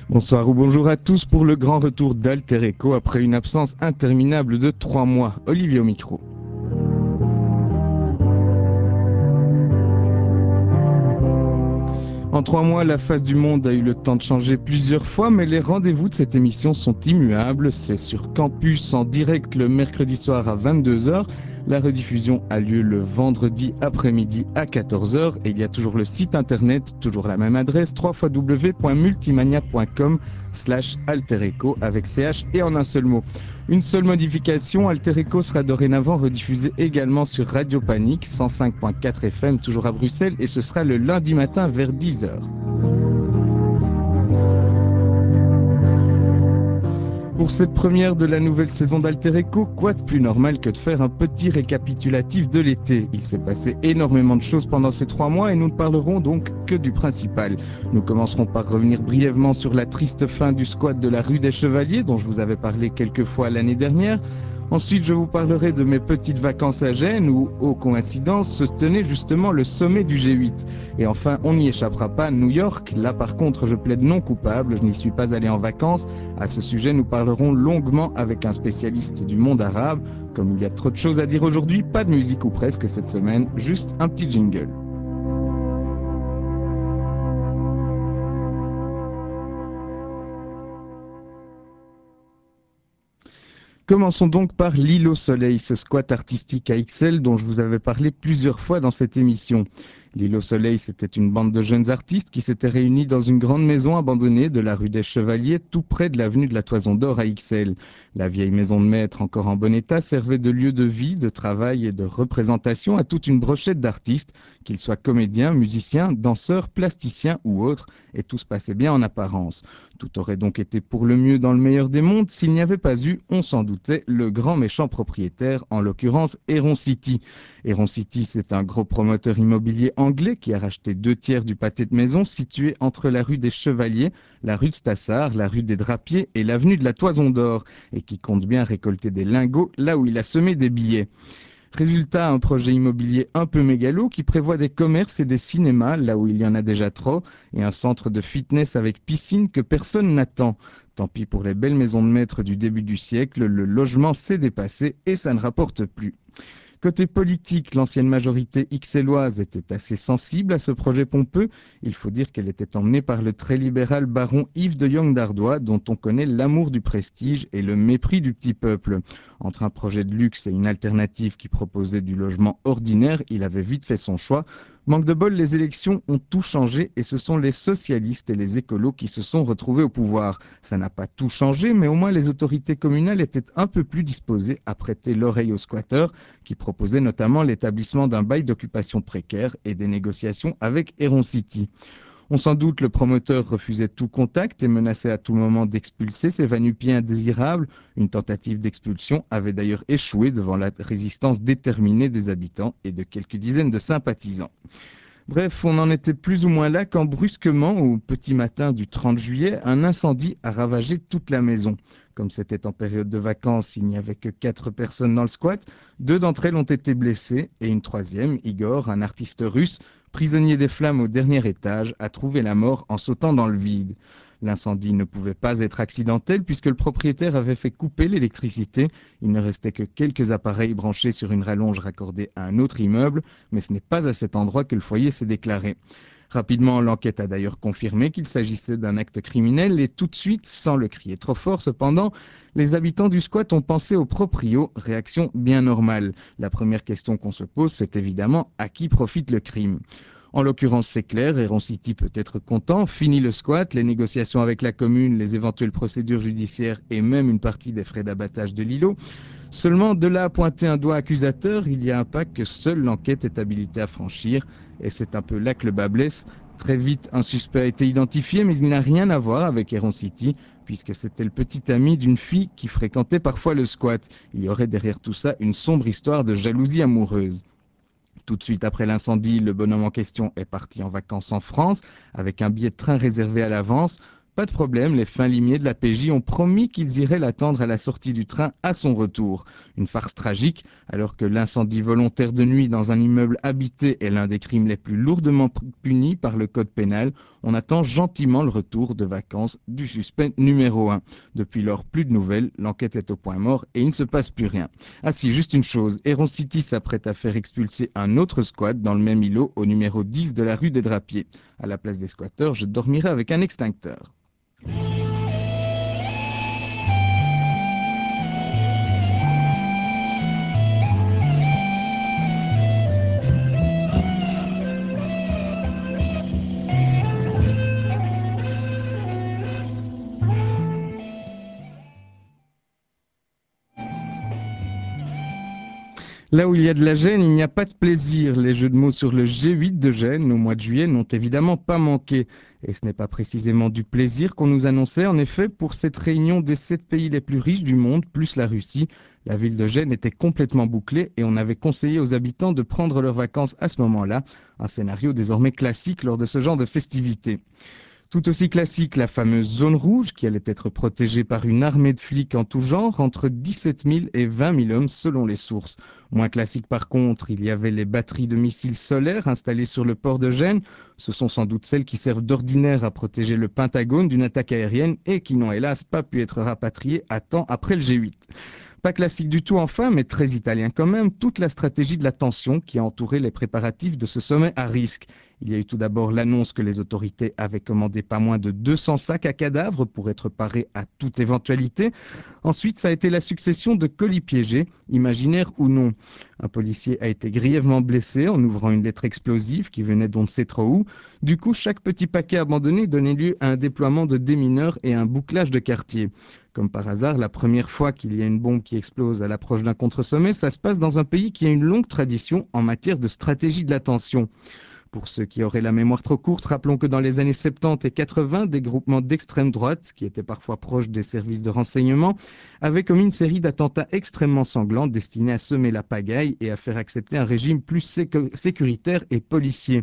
Bonsoir ou bonjour à tous pour le grand retour d'Alter Echo après une absence interminable de 3 mois. Olivier au micro. En 3 mois, la face du monde a eu le temps de changer plusieurs fois, mais les rendez-vous de cette émission sont immuables. C'est sur Campus en direct le mercredi soir à 22h. La rediffusion a lieu le vendredi après-midi à 14h et il y a toujours le site internet, toujours la même adresse, www.multimania.com/altereco avec CH et en un seul mot. Une seule modification, Alter Echo sera dorénavant rediffusé également sur Radio Panique 105.4 FM, toujours à Bruxelles, et ce sera le lundi matin vers 10h. Pour cette première de la nouvelle saison d'Alter Echo, quoi de plus normal que de faire un petit récapitulatif de l'été. Il s'est passé énormément de choses pendant ces 3 mois et nous ne parlerons donc que du principal. Nous commencerons par revenir brièvement sur la triste fin du squat de la rue des Chevaliers dont je vous avais parlé quelques fois l'année dernière. Ensuite, je vous parlerai de mes petites vacances à Gênes où, aux coïncidences, se tenait justement le sommet du G8. Et enfin, on n'y échappera pas, New York. Là, par contre, je plaide non coupable, je n'y suis pas allé en vacances. À ce sujet, nous parlerons longuement avec un spécialiste du monde arabe. Comme il y a trop de choses à dire aujourd'hui, pas de musique ou presque cette semaine, juste un petit jingle. Commençons donc par l'île au soleil, ce squat artistique à Ixelles dont je vous avais parlé plusieurs fois dans cette émission. L'île au soleil, c'était une bande de jeunes artistes qui s'étaient réunis dans une grande maison abandonnée de la rue des Chevaliers, tout près de l'avenue de la Toison d'Or à Ixelles. La vieille maison de maître, encore en bon état, servait de lieu de vie, de travail et de représentation à toute une brochette d'artistes, qu'ils soient comédiens, musiciens, danseurs, plasticiens ou autres, et tout se passait bien en apparence. Tout aurait donc été pour le mieux dans le meilleur des mondes s'il n'y avait pas eu, on s'en doutait, le grand méchant propriétaire, en l'occurrence Heron City. Heron City, c'est un gros promoteur immobilier anglais qui a racheté 2/3 du pâté de maison situé entre la rue des Chevaliers, la rue de Stassard, la rue des Drapiers et l'avenue de la Toison d'Or, et qui compte bien récolter des lingots là où il a semé des billets. Résultat, un projet immobilier un peu mégalo qui prévoit des commerces et des cinémas là où il y en a déjà trop et un centre de fitness avec piscine que personne n'attend. Tant pis pour les belles maisons de maître du début du siècle, le logement s'est dépassé et ça ne rapporte plus. Côté politique, l'ancienne majorité ixelloise était assez sensible à ce projet pompeux. Il faut dire qu'elle était emmenée par le très libéral baron Yves de Jong d'Ardois, dont on connaît l'amour du prestige et le mépris du petit peuple. Entre un projet de luxe et une alternative qui proposait du logement ordinaire, il avait vite fait son choix. Manque de bol, les élections ont tout changé et ce sont les socialistes et les écolos qui se sont retrouvés au pouvoir. Ça n'a pas tout changé, mais au moins les autorités communales étaient un peu plus disposées à prêter l'oreille aux squatteurs, qui proposait notamment l'établissement d'un bail d'occupation précaire et des négociations avec Heron City. On s'en doute, le promoteur refusait tout contact et menaçait à tout moment d'expulser ces va-nu-pieds indésirables. Une tentative d'expulsion avait d'ailleurs échoué devant la résistance déterminée des habitants et de quelques dizaines de sympathisants. Bref, on en était plus ou moins là quand brusquement, au petit matin du 30 juillet, un incendie a ravagé toute la maison. Comme c'était en période de vacances, il n'y avait que 4 personnes dans le squat. 2 d'entre elles ont été blessées et une troisième, Igor, un artiste russe, prisonnier des flammes au dernier étage, a trouvé la mort en sautant dans le vide. L'incendie ne pouvait pas être accidentel puisque le propriétaire avait fait couper l'électricité. Il ne restait que quelques appareils branchés sur une rallonge raccordée à un autre immeuble, mais ce n'est pas à cet endroit que le foyer s'est déclaré. Rapidement, l'enquête a d'ailleurs confirmé qu'il s'agissait d'un acte criminel et tout de suite, sans le crier trop fort cependant, les habitants du squat ont pensé au proprio, réaction bien normale. La première question qu'on se pose, c'est évidemment à qui profite le crime. En l'occurrence, c'est clair, Heron City peut être content, fini le squat, les négociations avec la commune, les éventuelles procédures judiciaires et même une partie des frais d'abattage de l'îlot. Seulement, de là à pointer un doigt accusateur, il y a un pas que seule l'enquête est habilitée à franchir, et c'est un peu là que le bas blesse. Très vite, un suspect a été identifié, mais il n'a rien à voir avec Heron City, puisque c'était le petit ami d'une fille qui fréquentait parfois le squat. Il y aurait derrière tout ça une sombre histoire de jalousie amoureuse. Tout de suite après l'incendie, le bonhomme en question est parti en vacances en France, avec un billet de train réservé à l'avance. pas de problème, les fins limiers de la PJ ont promis qu'ils iraient l'attendre à la sortie du train à son retour. Une farce tragique, alors que l'incendie volontaire de nuit dans un immeuble habité est l'un des crimes les plus lourdement punis par le code pénal. On attend gentiment le retour de vacances du suspect numéro 1. Depuis lors, plus de nouvelles, l'enquête est au point mort et il ne se passe plus rien. Ah si, juste une chose, Héron City s'apprête à faire expulser un autre squat dans le même îlot au numéro 10 de la rue des Drapiers. À la place des squatteurs, je dormirai avec un extincteur. Là où il y a de la gêne, il n'y a pas de plaisir. Les jeux de mots sur le G8 de Gênes au mois de juillet n'ont évidemment pas manqué. Et ce n'est pas précisément du plaisir qu'on nous annonçait. En effet, pour cette réunion des 7 pays les plus riches du monde, plus la Russie, la ville de Gênes était complètement bouclée et on avait conseillé aux habitants de prendre leurs vacances à ce moment-là. Un scénario désormais classique lors de ce genre de festivités. Tout aussi classique, la fameuse zone rouge, qui allait être protégée par une armée de flics en tout genre, entre 17 000 et 20 000 hommes selon les sources. Moins classique par contre, il y avait les batteries de missiles solaires installées sur le port de Gênes. Ce sont sans doute celles qui servent d'ordinaire à protéger le Pentagone d'une attaque aérienne et qui n'ont hélas pas pu être rapatriées à temps après le G8. Pas classique du tout enfin, mais très italien quand même, toute la stratégie de la tension qui a entouré les préparatifs de ce sommet à risque. Il y a eu tout d'abord l'annonce que les autorités avaient commandé pas moins de 200 sacs à cadavres pour être parés à toute éventualité. Ensuite, ça a été la succession de colis piégés, imaginaires ou non. Un policier a été grièvement blessé en ouvrant une lettre explosive qui venait d'on ne sait trop où. Du coup, chaque petit paquet abandonné donnait lieu à un déploiement de démineurs et un bouclage de quartier. Comme par hasard, la première fois qu'il y a une bombe qui explose à l'approche d'un contre-sommet, ça se passe dans un pays qui a une longue tradition en matière de stratégie de l'attention. Pour ceux qui auraient la mémoire trop courte, rappelons que dans les années 70 et 80, des groupements d'extrême droite, qui étaient parfois proches des services de renseignement, avaient commis une série d'attentats extrêmement sanglants destinés à semer la pagaille et à faire accepter un régime plus sécuritaire et policier.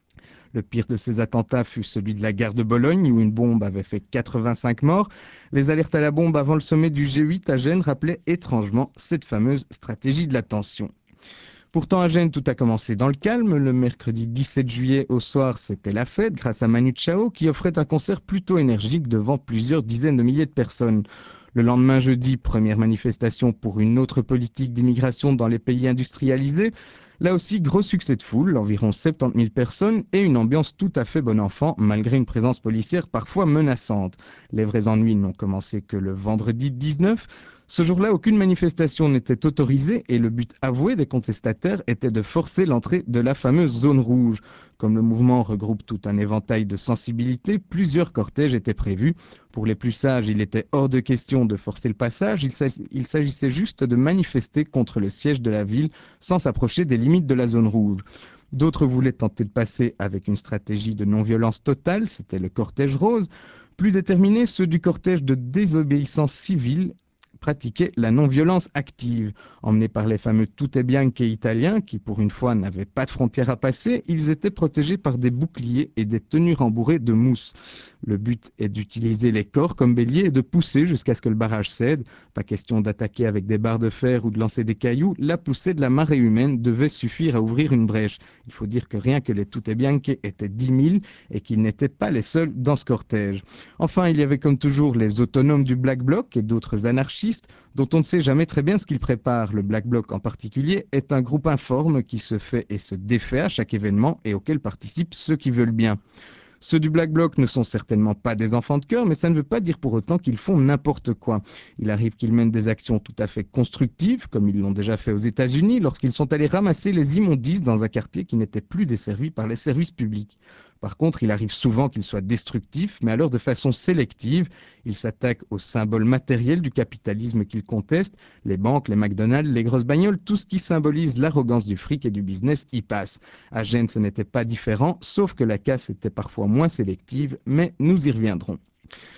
Le pire de ces attentats fut celui de la gare de Bologne, où une bombe avait fait 85 morts. Les alertes à la bombe avant le sommet du G8 à Gênes rappelaient étrangement cette fameuse stratégie de la tension. Pourtant, à Gênes, tout a commencé dans le calme. Le mercredi 17 juillet au soir, c'était la fête grâce à Manu Chao qui offrait un concert plutôt énergique devant plusieurs dizaines de milliers de personnes. Le lendemain jeudi, première manifestation pour une autre politique d'immigration dans les pays industrialisés. Là aussi, gros succès de foule, environ 70 000 personnes et une ambiance tout à fait bon enfant malgré une présence policière parfois menaçante. Les vrais ennuis n'ont commencé que le vendredi 19. Ce jour-là, aucune manifestation n'était autorisée et le but avoué des contestataires était de forcer l'entrée de la fameuse zone rouge. Comme le mouvement regroupe tout un éventail de sensibilités, plusieurs cortèges étaient prévus. Pour les plus sages, il était hors de question de forcer le passage, il s'agissait juste de manifester contre le siège de la ville sans s'approcher des limites de la zone rouge. D'autres voulaient tenter de passer avec une stratégie de non-violence totale, c'était le cortège rose. Plus déterminés, ceux du cortège de désobéissance civile pratiquaient la non-violence active. Emmenés par les fameux tutte bianche italiens, qui pour une fois n'avaient pas de frontières à passer, ils étaient protégés par des boucliers et des tenues rembourrées de mousse. Le but est d'utiliser les corps comme bélier et de pousser jusqu'à ce que le barrage cède. Pas question d'attaquer avec des barres de fer ou de lancer des cailloux, la poussée de la marée humaine devait suffire à ouvrir une brèche. Il faut dire que rien que les tutte bianche étaient 10 000 et qu'ils n'étaient pas les seuls dans ce cortège. Enfin, il y avait comme toujours les autonomes du Black Bloc et d'autres anarchistes dont on ne sait jamais très bien ce qu'ils préparent. Le Black Bloc en particulier est un groupe informe qui se fait et se défait à chaque événement et auquel participent ceux qui veulent bien. Ceux du Black Bloc ne sont certainement pas des enfants de cœur, mais ça ne veut pas dire pour autant qu'ils font n'importe quoi. Il arrive qu'ils mènent des actions tout à fait constructives, comme ils l'ont déjà fait aux États-Unis, lorsqu'ils sont allés ramasser les immondices dans un quartier qui n'était plus desservi par les services publics. Par contre, il arrive souvent qu'ils soient destructifs, mais alors de façon sélective. Ils s'attaquent aux symboles matériels du capitalisme qu'ils contestent, les banques, les McDonald's, les grosses bagnoles, tout ce qui symbolise l'arrogance du fric et du business y passe. À Gênes, ce n'était pas différent, sauf que la casse était parfois moins sélective, mais nous y reviendrons.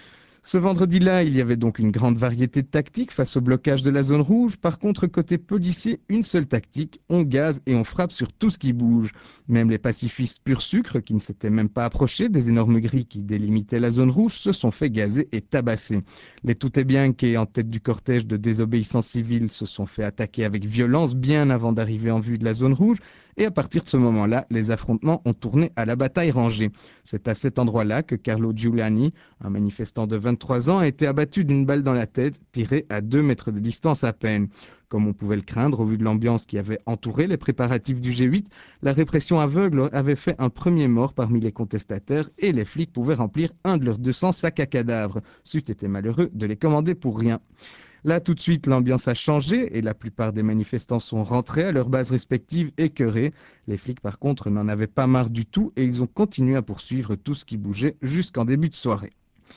Ce vendredi-là, il y avait donc une grande variété de tactiques face au blocage de la zone rouge. Par contre, côté policier, une seule tactique, on gaze et on frappe sur tout ce qui bouge. Même les pacifistes pur sucre, qui ne s'étaient même pas approchés des énormes grilles qui délimitaient la zone rouge, se sont fait gazer et tabasser. Les tout est bien qui, en tête du cortège de désobéissance civile, se sont fait attaquer avec violence bien avant d'arriver en vue de la zone rouge. Et à partir de ce moment-là, les affrontements ont tourné à la bataille rangée. C'est à cet endroit-là que Carlo Giuliani, un manifestant de 23 ans, a été abattu d'une balle dans la tête, tirée à 2 mètres de distance à peine. Comme on pouvait le craindre, au vu de l'ambiance qui avait entouré les préparatifs du G8, la répression aveugle avait fait un premier mort parmi les contestataires et les flics pouvaient remplir un de leurs 200 sacs à cadavres. C'eût été malheureux de les commander pour rien. Là, tout de suite, l'ambiance a changé et la plupart des manifestants sont rentrés à leurs bases respectives écœurés. Les flics, par contre, n'en avaient pas marre du tout et ils ont continué à poursuivre tout ce qui bougeait jusqu'en début de soirée.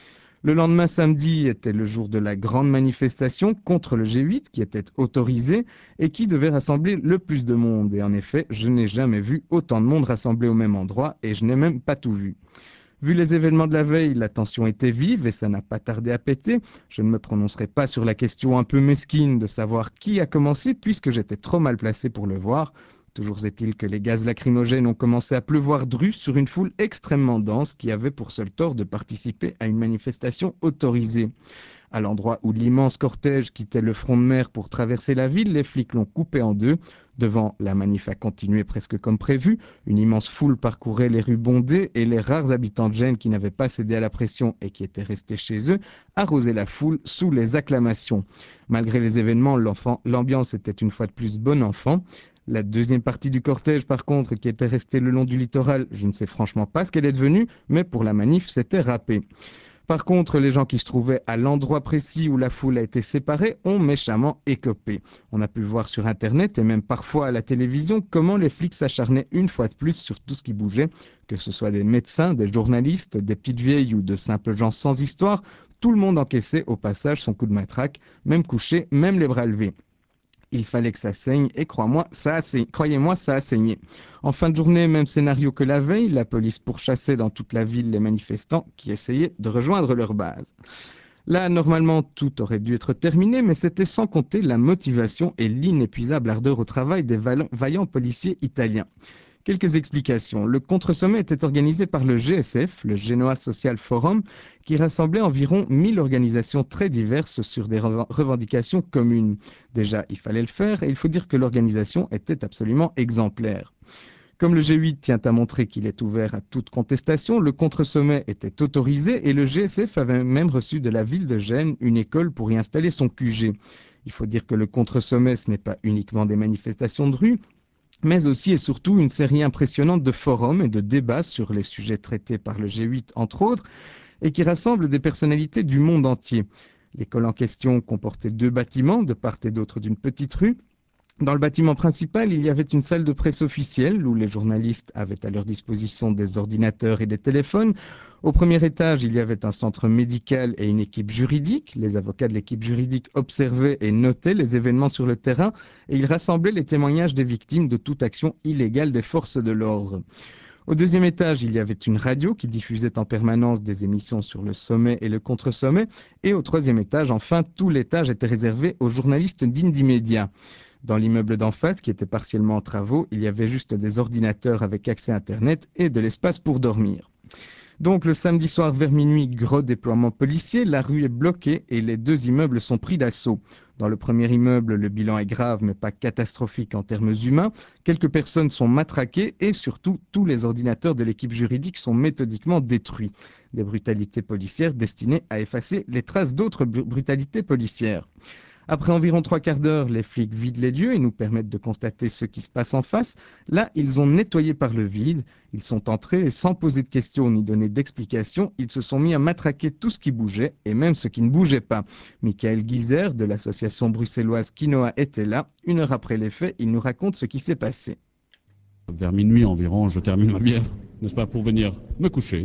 Le lendemain samedi était le jour de la grande manifestation contre le G8 qui était autorisé et qui devait rassembler le plus de monde. Et en effet, je n'ai jamais vu autant de monde rassemblé au même endroit et je n'ai même pas tout vu. Vu les événements de la veille, la tension était vive et ça n'a pas tardé à péter. Je ne me prononcerai pas sur la question un peu mesquine de savoir qui a commencé puisque j'étais trop mal placé pour le voir. Toujours est-il que les gaz lacrymogènes ont commencé à pleuvoir dru sur une foule extrêmement dense qui avait pour seul tort de participer à une manifestation autorisée. À l'endroit où l'immense cortège quittait le front de mer pour traverser la ville, les flics l'ont coupé en deux. Devant, la manif a continué presque comme prévu. Une immense foule parcourait les rues bondées et les rares habitants de Gênes qui n'avaient pas cédé à la pression et qui étaient restés chez eux arrosaient la foule sous les acclamations. Malgré les événements, l'ambiance était une fois de plus bon enfant. La deuxième partie du cortège, par contre, qui était restée le long du littoral, je ne sais franchement pas ce qu'elle est devenue, mais pour la manif, c'était râpé. Par contre, les gens qui se trouvaient à l'endroit précis où la foule a été séparée ont méchamment écopé. On a pu voir sur Internet et même parfois à la télévision comment les flics s'acharnaient une fois de plus sur tout ce qui bougeait, que ce soit des médecins, des journalistes, des petites vieilles ou de simples gens sans histoire. Tout le monde encaissait au passage son coup de matraque, même couché, même les bras levés. Il fallait que ça saigne et croyez-moi, ça a saigné. En fin de journée, même scénario que la veille, la police pourchassait dans toute la ville les manifestants qui essayaient de rejoindre leur base. Là, normalement, tout aurait dû être terminé, mais c'était sans compter la motivation et l'inépuisable ardeur au travail des vaillants policiers italiens. Quelques explications. Le contre-sommet était organisé par le GSF, le Genoa Social Forum, qui rassemblait environ 1000 organisations très diverses sur des revendications communes. Déjà, il fallait le faire et il faut dire que l'organisation était absolument exemplaire. Comme le G8 tient à montrer qu'il est ouvert à toute contestation, le contre-sommet était autorisé et le GSF avait même reçu de la ville de Gênes une école pour y installer son QG. Il faut dire que le contre-sommet, ce n'est pas uniquement des manifestations de rue, mais aussi et surtout une série impressionnante de forums et de débats sur les sujets traités par le G8, entre autres, et qui rassemble des personnalités du monde entier. L'école en question comportait 2 bâtiments, de part et d'autre d'une petite rue. Dans le bâtiment principal, il y avait une salle de presse officielle où les journalistes avaient à leur disposition des ordinateurs et des téléphones. Au premier étage, il y avait un centre médical et une équipe juridique. Les avocats de l'équipe juridique observaient et notaient les événements sur le terrain et ils rassemblaient les témoignages des victimes de toute action illégale des forces de l'ordre. Au deuxième étage, il y avait une radio qui diffusait en permanence des émissions sur le sommet et le contre-sommet. Et au troisième étage, enfin, tout l'étage était réservé aux journalistes d'Indie Media. Dans l'immeuble d'en face, qui était partiellement en travaux, il y avait juste des ordinateurs avec accès Internet et de l'espace pour dormir. Donc le samedi soir vers minuit, gros déploiement policier, la rue est bloquée et les 2 immeubles sont pris d'assaut. Dans le premier immeuble, le bilan est grave mais pas catastrophique en termes humains. Quelques personnes sont matraquées et surtout tous les ordinateurs de l'équipe juridique sont méthodiquement détruits. Des brutalités policières destinées à effacer les traces d'autres brutalités policières. Après environ 3 quarts d'heure, les flics vident les lieux et nous permettent de constater ce qui se passe en face. Là, ils ont nettoyé par le vide. Ils sont entrés et sans poser de questions ni donner d'explications, ils se sont mis à matraquer tout ce qui bougeait et même ce qui ne bougeait pas. Michael Guizer de l'association bruxelloise Quinoa était là. 1 heure après les faits, il nous raconte ce qui s'est passé. Vers minuit environ, je termine ma bière, n'est-ce pas, pour venir me coucher.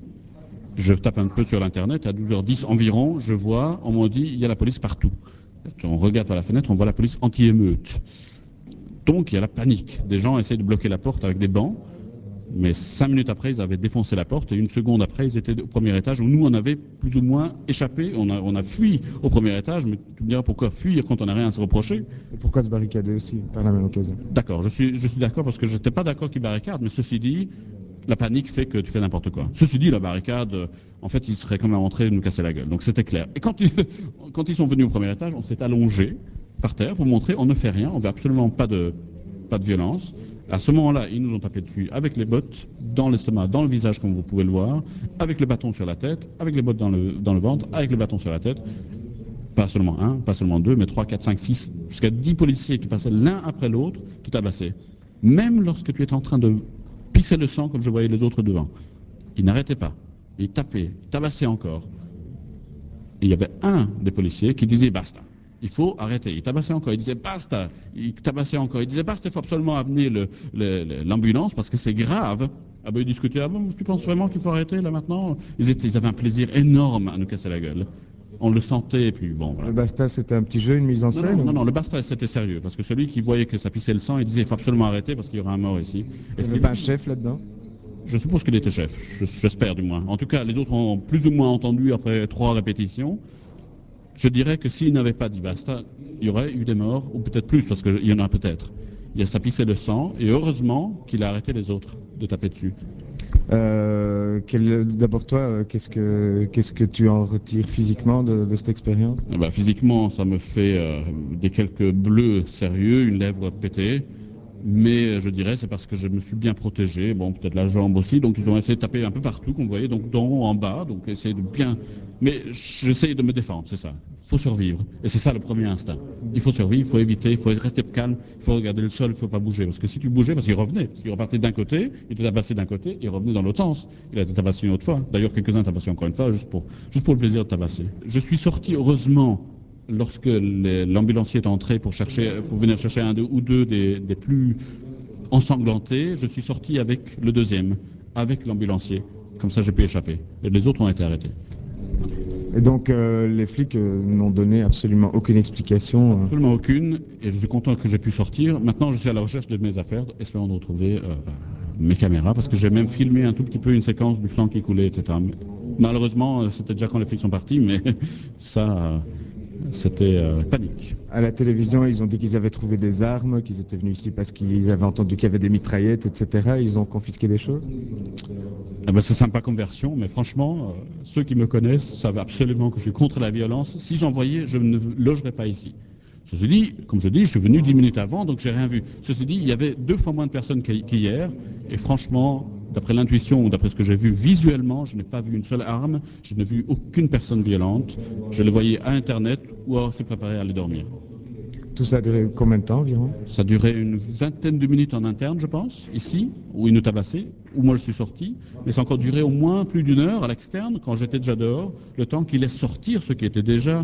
Je tape un peu sur l'internet, à 12h10 environ, je vois, on m'a dit, il y a la police partout. On regarde par la fenêtre, on voit la police anti-émeute. Donc il y a la panique. Des gens essayent de bloquer la porte avec des bancs. Mais 5 minutes après, ils avaient défoncé la porte et une seconde après, ils étaient au premier étage où nous, on avait plus ou moins échappé. On a fui au premier étage, mais tu me diras pourquoi fuir quand on n'a rien à se reprocher. Et pourquoi se barricader aussi par la même occasion? D'accord, je suis d'accord parce que je n'étais pas d'accord qu'ils barricadent, mais ceci dit, la panique fait que tu fais n'importe quoi. Ceci dit, la barricade, en fait, ils seraient quand même entrés nous casser la gueule. Donc c'était clair. Et quand ils sont venus au premier étage, on s'est allongé par terre pour montrer on ne fait rien, on ne veut absolument pas de violence. À ce moment-là, ils nous ont tapé dessus avec les bottes dans l'estomac, dans le visage, comme vous pouvez le voir, avec le bâton sur la tête, avec les bottes dans le ventre, avec le bâton sur la tête. Pas seulement un, pas seulement deux, mais 3, 4, 5, 6, jusqu'à 10 policiers qui passaient l'un après l'autre, tout tabassaient. Même lorsque tu étais en train de pisser le sang, comme je voyais les autres devant. Ils n'arrêtaient pas. Ils tapaient, ils tabassaient encore. Et il y avait un des policiers qui disait basta. Il faut arrêter. Il tabassait encore. Il disait basta. Il tabassait encore. Il disait basta. Il faut absolument amener l'ambulance parce que c'est grave. Ah ben ils discutaient. Ah bon, tu penses vraiment qu'il faut arrêter là maintenant? Ils avaient un plaisir énorme à nous casser la gueule. On le sentait. Et puis bon, voilà. Le Basta, c'était un petit jeu, une mise en Non, scène non, non, ou... non, le basta, c'était sérieux. Parce que celui qui voyait que ça pissait le sang, il disait il faut absolument arrêter parce qu'il y aura un mort ici. Il Et n'y avait pas un chef là-dedans? je suppose qu'il était chef, j'espère du moins. En tout cas, les autres ont plus ou moins entendu après 3 répétitions. Je dirais que s'il n'avait pas dit basta, il y aurait eu des morts, ou peut-être plus, parce qu'il y en a peut-être. Ça pissait le sang, et heureusement qu'il a arrêté les autres de taper dessus. D'abord toi, qu'est-ce que tu en retires physiquement de cette expérience? Eh ben, physiquement, ça me fait des quelques bleus sérieux, une lèvre pétée. Mais je dirais c'est parce que je me suis bien protégé, bon peut-être la jambe aussi, donc ils ont essayé de taper un peu partout, comme vous voyez, donc d'en haut en bas, donc essayer de bien... Mais j'essaye de me défendre, c'est ça. Il faut survivre. Et c'est ça le premier instinct. Il faut survivre, il faut éviter, il faut rester calme, il faut regarder le sol, il ne faut pas bouger. Parce que si tu bougeais, parce qu'il revenait, parce qu'il repartait d'un côté, il te tabassait d'un côté, il revenait dans l'autre sens. Il a été tabassé une autre fois. D'ailleurs, quelques-uns tabassés encore une fois, juste pour le plaisir de tabasser. Je suis sorti, heureusement, lorsque l'ambulancier est entré pour venir chercher un ou deux des plus ensanglantés, je suis sorti avec le deuxième, avec l'ambulancier. Comme ça, j'ai pu échapper. Et les autres ont été arrêtés. Et donc, les flics n'ont donné absolument aucune explication. Absolument aucune. Et je suis content que j'ai pu sortir. Maintenant, je suis à la recherche de mes affaires, espérant de retrouver mes caméras, parce que j'ai même filmé un tout petit peu une séquence du sang qui coulait, etc. Mais, malheureusement, c'était déjà quand les flics sont partis, mais ça, c'était panique. À la télévision, ils ont dit qu'ils avaient trouvé des armes, qu'ils étaient venus ici parce qu'ils avaient entendu qu'il y avait des mitraillettes, etc. Ils ont confisqué des choses. Ah ben, c'est sympa comme version, mais franchement, ceux qui me connaissent savent absolument que je suis contre la violence. Si j'en voyais, je ne logerais pas ici. Ceci dit, comme je dis, je suis venu 10 minutes avant, donc j'ai rien vu. Ceci dit, il y avait 2 fois moins de personnes qu'hier, et franchement, d'après l'intuition ou d'après ce que j'ai vu visuellement, je n'ai pas vu une seule arme, je n'ai vu aucune personne violente. Je les voyais à Internet ou à se préparer à aller dormir. Tout ça a duré combien de temps environ? Ça durait une vingtaine de minutes en interne, je pense, ici, où ils nous tabassaient, où moi je suis sorti. Mais ça a encore duré au moins plus d'une heure à l'externe, quand j'étais déjà dehors, le temps qu'ils laissent sortir ceux qui étaient déjà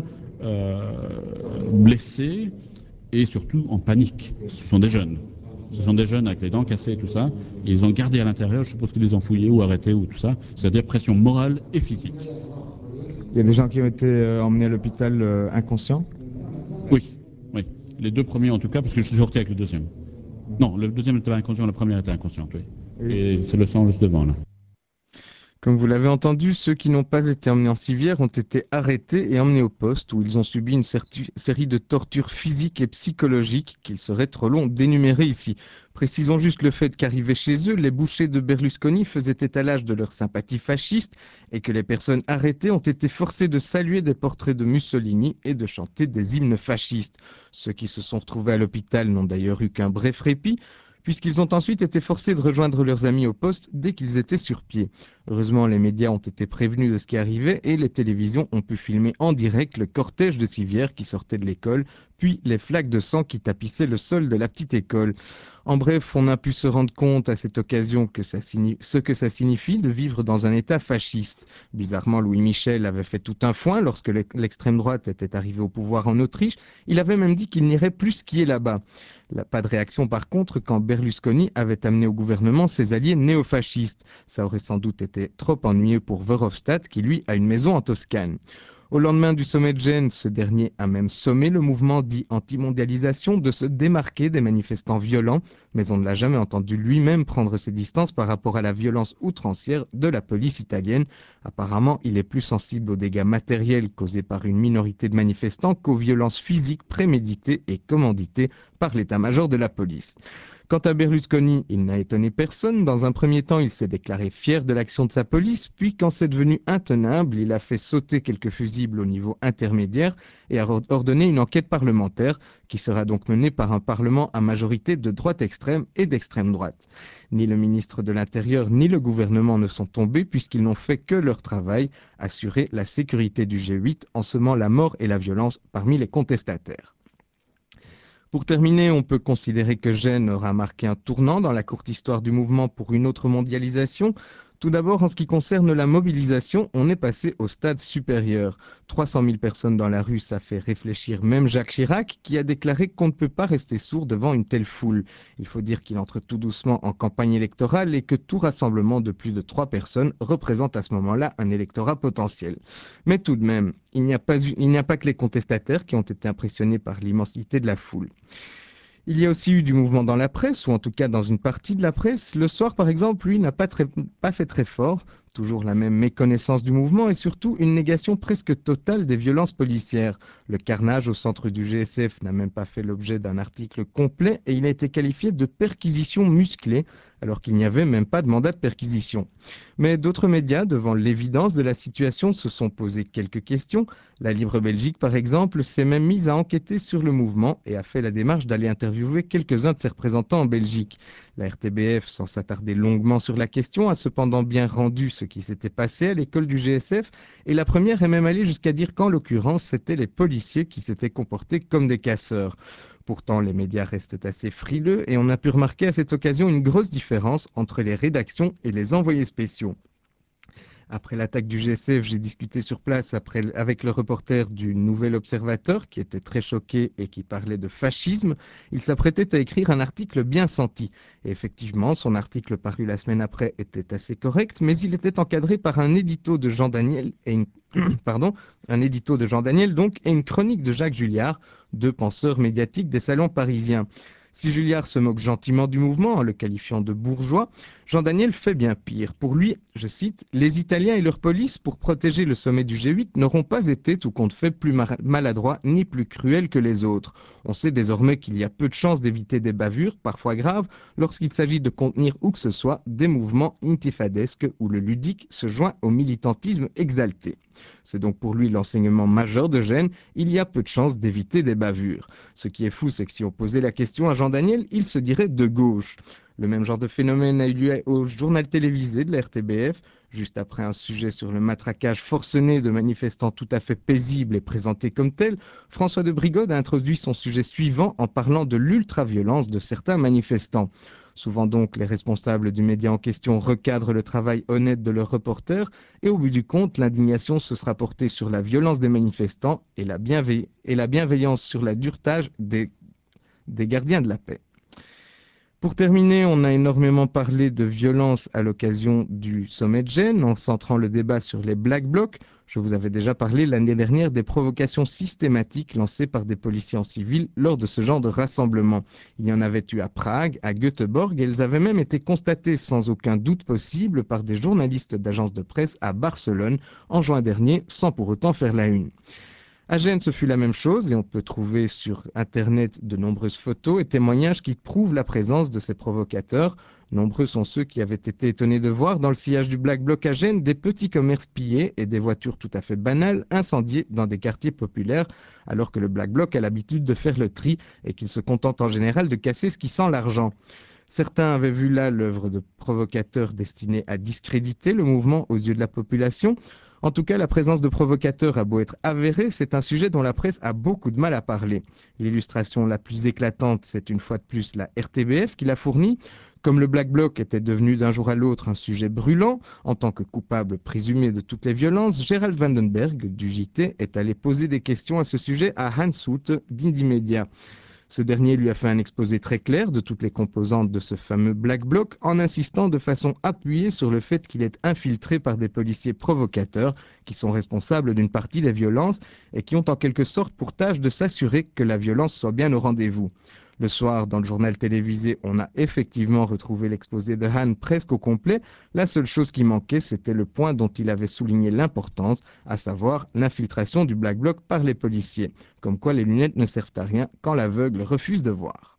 blessés et surtout en panique. Ce sont des jeunes. Ce sont des jeunes avec les dents cassées et tout ça. Et ils ont gardé à l'intérieur, je suppose qu'ils les ont fouillés ou arrêtés ou tout ça. C'est-à-dire pression morale et physique. Il y a des gens qui ont été emmenés à l'hôpital inconscients. Oui, oui. Les 2 premiers en tout cas, parce que je suis sorti avec le deuxième. Non, le deuxième était inconscient, le premier était inconscient, oui. Et c'est le sang juste devant, là. Comme vous l'avez entendu, ceux qui n'ont pas été emmenés en civière ont été arrêtés et emmenés au poste où ils ont subi une série de tortures physiques et psychologiques qu'il serait trop long d'énumérer ici. Précisons juste le fait qu'arrivés chez eux, les bouchers de Berlusconi faisaient étalage de leur sympathie fasciste et que les personnes arrêtées ont été forcées de saluer des portraits de Mussolini et de chanter des hymnes fascistes. Ceux qui se sont retrouvés à l'hôpital n'ont d'ailleurs eu qu'un bref répit, puisqu'ils ont ensuite été forcés de rejoindre leurs amis au poste dès qu'ils étaient sur pied. Heureusement, les médias ont été prévenus de ce qui arrivait et les télévisions ont pu filmer en direct le cortège de civières qui sortait de l'école, puis les flaques de sang qui tapissaient le sol de la petite école. En bref, on a pu se rendre compte à cette occasion que ce que ça signifie de vivre dans un État fasciste. Bizarrement, Louis Michel avait fait tout un foin lorsque l'extrême droite était arrivée au pouvoir en Autriche. Il avait même dit qu'il n'irait plus skier là-bas. Pas de réaction par contre quand Berlusconi avait amené au gouvernement ses alliés néofascistes. Ça aurait sans doute été trop ennuyeux pour Verhofstadt qui lui a une maison en Toscane. Au lendemain du sommet de Gênes, ce dernier a même sommé le mouvement dit anti-mondialisation de se démarquer des manifestants violents, mais on ne l'a jamais entendu lui-même prendre ses distances par rapport à la violence outrancière de la police italienne. Apparemment, il est plus sensible aux dégâts matériels causés par une minorité de manifestants qu'aux violences physiques préméditées et commanditées par l'état-major de la police. Quant à Berlusconi, il n'a étonné personne. Dans un premier temps, il s'est déclaré fier de l'action de sa police, puis quand c'est devenu intenable, il a fait sauter quelques fusibles au niveau intermédiaire et a ordonné une enquête parlementaire qui sera donc menée par un parlement à majorité de droite extrême et d'extrême droite. Ni le ministre de l'Intérieur ni le gouvernement ne sont tombés puisqu'ils n'ont fait que leur travail, assurer la sécurité du G8 en semant la mort et la violence parmi les contestataires. Pour terminer, on peut considérer que Gênes aura marqué un tournant dans la courte histoire du mouvement pour une autre mondialisation. Tout d'abord, en ce qui concerne la mobilisation, on est passé au stade supérieur. 300 000 personnes dans la rue, ça fait réfléchir même Jacques Chirac, qui a déclaré qu'on ne peut pas rester sourd devant une telle foule. Il faut dire qu'il entre tout doucement en campagne électorale et que tout rassemblement de plus de 3 personnes représente à ce moment-là un électorat potentiel. Mais tout de même, il n'y a pas que les contestataires qui ont été impressionnés par l'immensité de la foule. Il y a aussi eu du mouvement dans la presse, ou en tout cas dans une partie de la presse. Le soir, par exemple, lui, n'a pas fait très fort. Toujours la même méconnaissance du mouvement et surtout une négation presque totale des violences policières. Le carnage au centre du GSF n'a même pas fait l'objet d'un article complet et il a été qualifié de perquisition musclée, alors qu'il n'y avait même pas de mandat de perquisition. Mais d'autres médias, devant l'évidence de la situation, se sont posé quelques questions. La Libre Belgique, par exemple, s'est même mise à enquêter sur le mouvement et a fait la démarche d'aller interviewer quelques-uns de ses représentants en Belgique. La RTBF, sans s'attarder longuement sur la question, a cependant bien rendu ce qui s'était passé à l'école du GSF et la première est même allée jusqu'à dire qu'en l'occurrence, c'étaient les policiers qui s'étaient comportés comme des casseurs. Pourtant, les médias restent assez frileux et on a pu remarquer à cette occasion une grosse différence entre les rédactions et les envoyés spéciaux. Après l'attaque du GSF, j'ai discuté sur place avec le reporter du Nouvel Observateur qui était très choqué et qui parlait de fascisme. Il s'apprêtait à écrire un article bien senti. Et effectivement, son article paru la semaine après était assez correct, mais il était encadré par un édito de Jean Daniel et une pardon, un édito de Jean Daniel donc et une chronique de Jacques Julliard, deux penseurs médiatiques des salons parisiens. Si Julliard se moque gentiment du mouvement en le qualifiant de bourgeois, Jean Daniel fait bien pire. Pour lui, je cite, « Les Italiens et leur police, pour protéger le sommet du G8, n'auront pas été, tout compte fait, plus maladroits ni plus cruels que les autres. On sait désormais qu'il y a peu de chances d'éviter des bavures, parfois graves, lorsqu'il s'agit de contenir où que ce soit des mouvements intifadesques où le ludique se joint au militantisme exalté. » C'est donc pour lui l'enseignement majeur de Gênes, il y a peu de chances d'éviter des bavures. Ce qui est fou, c'est que si on posait la question à Jean Daniel, il se dirait de gauche. Le même genre de phénomène a eu lieu au journal télévisé de la RTBF, juste après un sujet sur le matraquage forcené de manifestants tout à fait paisibles et présentés comme tels. François de Brigode a introduit son sujet suivant en parlant de l'ultra-violence de certains manifestants. Souvent donc, les responsables du média en question recadrent le travail honnête de leurs reporters et au bout du compte, l'indignation se sera portée sur la violence des manifestants et la bienveillance sur la duretage des gardiens de la paix. Pour terminer, on a énormément parlé de violence à l'occasion du sommet de Gênes, en centrant le débat sur les Black Blocs. Je vous avais déjà parlé l'année dernière des provocations systématiques lancées par des policiers en civil lors de ce genre de rassemblement. Il y en avait eu à Prague, à Göteborg, et elles avaient même été constatées sans aucun doute possible par des journalistes d'agences de presse à Barcelone en juin dernier, sans pour autant faire la une. À Gênes, ce fut la même chose et on peut trouver sur Internet de nombreuses photos et témoignages qui prouvent la présence de ces provocateurs. Nombreux sont ceux qui avaient été étonnés de voir dans le sillage du Black Bloc à Gênes des petits commerces pillés et des voitures tout à fait banales incendiées dans des quartiers populaires, alors que le Black Bloc a l'habitude de faire le tri et qu'il se contente en général de casser ce qui sent l'argent. Certains avaient vu là l'œuvre de provocateurs destinés à discréditer le mouvement aux yeux de la population. En tout cas, la présence de provocateurs a beau être avérée, c'est un sujet dont la presse a beaucoup de mal à parler. L'illustration la plus éclatante, c'est une fois de plus la RTBF qui l'a fournie. Comme le Black Bloc était devenu d'un jour à l'autre un sujet brûlant, en tant que coupable présumé de toutes les violences, Gerald Vandenberg, du JT, est allé poser des questions à ce sujet à Hans Hout d'Indymedia. Ce dernier lui a fait un exposé très clair de toutes les composantes de ce fameux Black Bloc, en insistant de façon appuyée sur le fait qu'il est infiltré par des policiers provocateurs qui sont responsables d'une partie des violences et qui ont en quelque sorte pour tâche de s'assurer que la violence soit bien au rendez-vous. Le soir, dans le journal télévisé, on a effectivement retrouvé l'exposé de Han presque au complet. La seule chose qui manquait, c'était le point dont il avait souligné l'importance, à savoir l'infiltration du Black Bloc par les policiers. Comme quoi les lunettes ne servent à rien quand l'aveugle refuse de voir.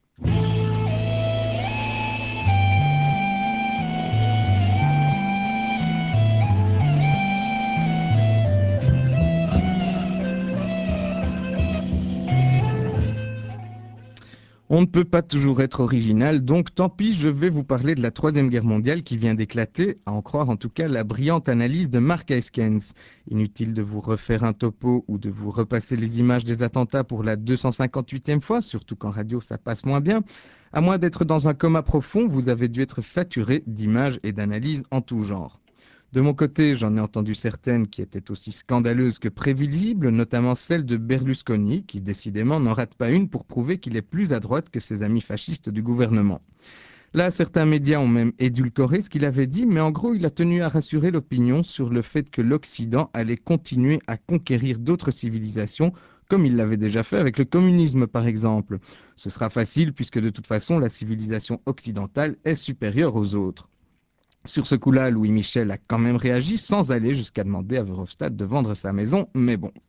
On ne peut pas toujours être original, donc tant pis, je vais vous parler de la Troisième Guerre mondiale qui vient d'éclater, à en croire en tout cas la brillante analyse de Mark Haskins. Inutile de vous refaire un topo ou de vous repasser les images des attentats pour la 258e fois, surtout qu'en radio ça passe moins bien. À moins d'être dans un coma profond, vous avez dû être saturé d'images et d'analyses en tout genre. De mon côté, j'en ai entendu certaines qui étaient aussi scandaleuses que prévisibles, notamment celle de Berlusconi, qui décidément n'en rate pas une pour prouver qu'il est plus à droite que ses amis fascistes du gouvernement. Là, certains médias ont même édulcoré ce qu'il avait dit, mais en gros, il a tenu à rassurer l'opinion sur le fait que l'Occident allait continuer à conquérir d'autres civilisations, comme il l'avait déjà fait avec le communisme, par exemple. Ce sera facile, puisque de toute façon, la civilisation occidentale est supérieure aux autres. Sur ce coup-là, Louis Michel a quand même réagi sans aller jusqu'à demander à Verhofstadt de vendre sa maison, mais bon.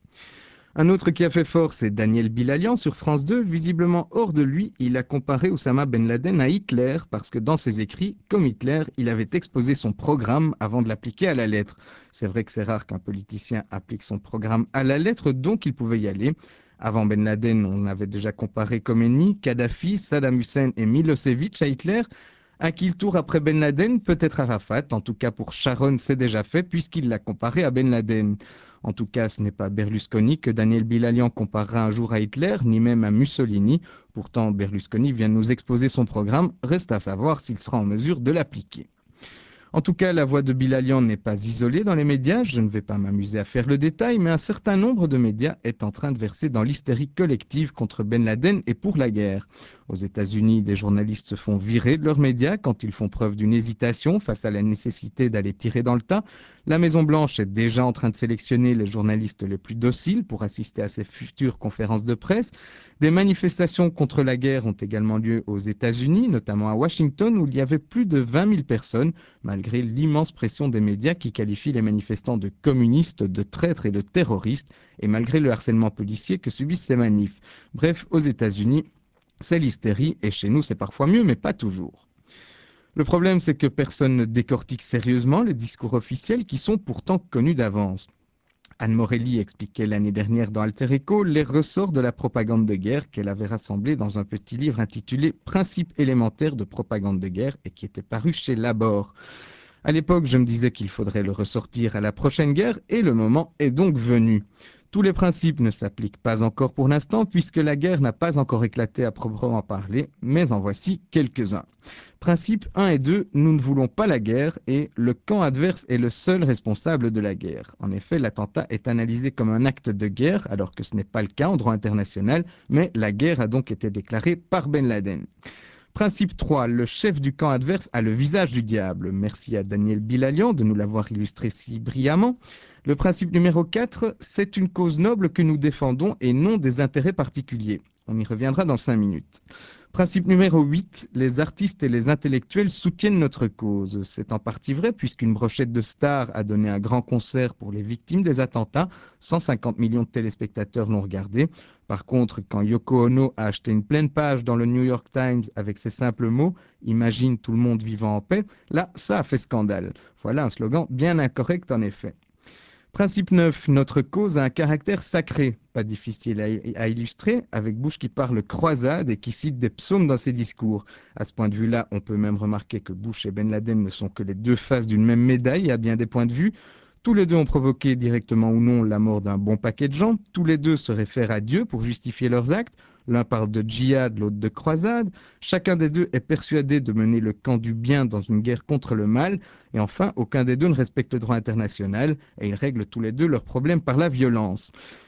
Un autre qui a fait fort, c'est Daniel Bilalian sur France 2. Visiblement hors de lui, il a comparé Oussama Ben Laden à Hitler parce que dans ses écrits, comme Hitler, il avait exposé son programme avant de l'appliquer à la lettre. C'est vrai que c'est rare qu'un politicien applique son programme à la lettre, donc il pouvait y aller. Avant Ben Laden, on avait déjà comparé Khomeini, Kadhafi, Saddam Hussein et Milosevic à Hitler. À qui le tour après Ben Laden? Peut-être Arafat. En tout cas, pour Sharon, c'est déjà fait puisqu'il l'a comparé à Ben Laden. En tout cas, ce n'est pas Berlusconi que Daniel Bilalian comparera un jour à Hitler, ni même à Mussolini. Pourtant, Berlusconi vient de nous exposer son programme. Reste à savoir s'il sera en mesure de l'appliquer. En tout cas, la voix de Bilalian n'est pas isolée dans les médias, je ne vais pas m'amuser à faire le détail, mais un certain nombre de médias est en train de verser dans l'hystérie collective contre Ben Laden et pour la guerre. Aux États-Unis, des journalistes se font virer de leurs médias quand ils font preuve d'une hésitation face à la nécessité d'aller tirer dans le tas. La Maison-Blanche est déjà en train de sélectionner les journalistes les plus dociles pour assister à ces futures conférences de presse. Des manifestations contre la guerre ont également lieu aux États-Unis, notamment à Washington, où il y avait plus de 20 000 personnes, malgré l'immense pression des médias qui qualifient les manifestants de communistes, de traîtres et de terroristes, et malgré le harcèlement policier que subissent ces manifs. Bref, aux États-Unis, c'est l'hystérie, et chez nous c'est parfois mieux, mais pas toujours. Le problème, c'est que personne ne décortique sérieusement les discours officiels qui sont pourtant connus d'avance. Anne Morelli expliquait l'année dernière dans Alter Echo les ressorts de la propagande de guerre qu'elle avait rassemblés dans un petit livre intitulé Principes élémentaires de propagande de guerre et qui était paru chez Labor. À l'époque, je me disais qu'il faudrait le ressortir à la prochaine guerre et le moment est donc venu. Tous les principes ne s'appliquent pas encore pour l'instant puisque la guerre n'a pas encore éclaté à proprement parler, mais en voici quelques-uns. Principe 1 et 2, nous ne voulons pas la guerre et le camp adverse est le seul responsable de la guerre. En effet, l'attentat est analysé comme un acte de guerre alors que ce n'est pas le cas en droit international, mais la guerre a donc été déclarée par Ben Laden. Principe 3, le chef du camp adverse a le visage du diable. Merci à Daniel Bilalian de nous l'avoir illustré si brillamment. Le principe numéro 4, c'est une cause noble que nous défendons et non des intérêts particuliers. On y reviendra dans 5 minutes. Principe numéro 8, les artistes et les intellectuels soutiennent notre cause. C'est en partie vrai puisqu'une brochette de stars a donné un grand concert pour les victimes des attentats. 150 millions de téléspectateurs l'ont regardé. Par contre, quand Yoko Ono a acheté une pleine page dans le New York Times avec ces simples mots « Imagine tout le monde vivant en paix », là, ça a fait scandale. Voilà un slogan bien incorrect en effet. Principe 9, notre cause a un caractère sacré, pas difficile à illustrer, avec Bush qui parle croisade et qui cite des psaumes dans ses discours. À ce point de vue-là, on peut même remarquer que Bush et Ben Laden ne sont que les deux faces d'une même médaille à bien des points de vue. Tous les deux ont provoqué, directement ou non, la mort d'un bon paquet de gens. Tous les deux se réfèrent à Dieu pour justifier leurs actes. L'un parle de djihad, l'autre de croisade. Chacun des deux est persuadé de mener le camp du bien dans une guerre contre le mal. Et enfin, aucun des deux ne respecte le droit international et ils règlent tous les deux leurs problèmes par la violence.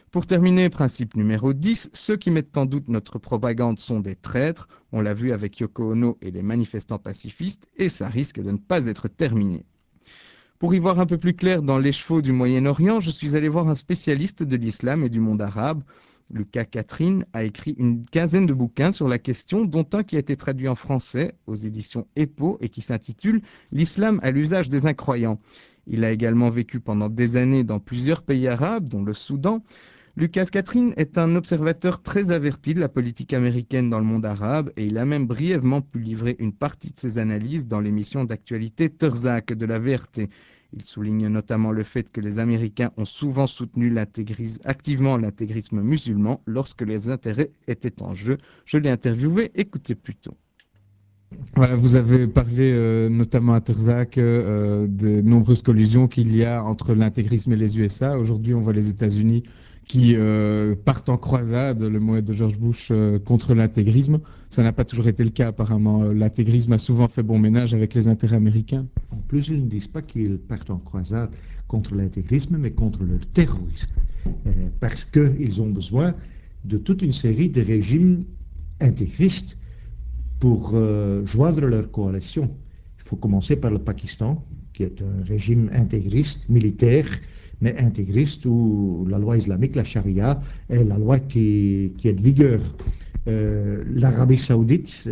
Pour terminer, principe numéro 10, ceux qui mettent en doute notre propagande sont des traîtres. On l'a vu avec Yoko Ono et les manifestants pacifistes, et ça risque de ne pas être terminé. Pour y voir un peu plus clair dans l'écheveau du Moyen-Orient, je suis allé voir un spécialiste de l'islam et du monde arabe. Lucas Catherine a écrit une quinzaine de bouquins sur la question, dont un qui a été traduit en français aux éditions EPO et qui s'intitule L'islam à l'usage des incroyants. Il a également vécu pendant des années dans plusieurs pays arabes, dont le Soudan. Lucas Catherine est un observateur très averti de la politique américaine dans le monde arabe et il a même brièvement pu livrer une partie de ses analyses dans l'émission d'actualité Terzak de la VRT. Il souligne notamment le fait que les Américains ont souvent soutenu activement l'intégrisme musulman lorsque les intérêts étaient en jeu. Je l'ai interviewé, écoutez plutôt. Voilà, vous avez parlé notamment à Terzak de nombreuses collisions qu'il y a entre l'intégrisme et les USA. Aujourd'hui, on voit les États-Unis qui partent en croisade, le mot est de George Bush, contre l'intégrisme. Ça n'a pas toujours été le cas, apparemment. L'intégrisme a souvent fait bon ménage avec les intérêts américains. En plus, ils ne disent pas qu'ils partent en croisade contre l'intégrisme, mais contre le terrorisme. Parce qu'ils ont besoin de toute une série de régimes intégristes pour joindre leur coalition. Il faut commencer par le Pakistan, qui est un régime intégriste, militaire, mais intégriste, où la loi islamique, la charia, est la loi qui est de vigueur. L'Arabie saoudite,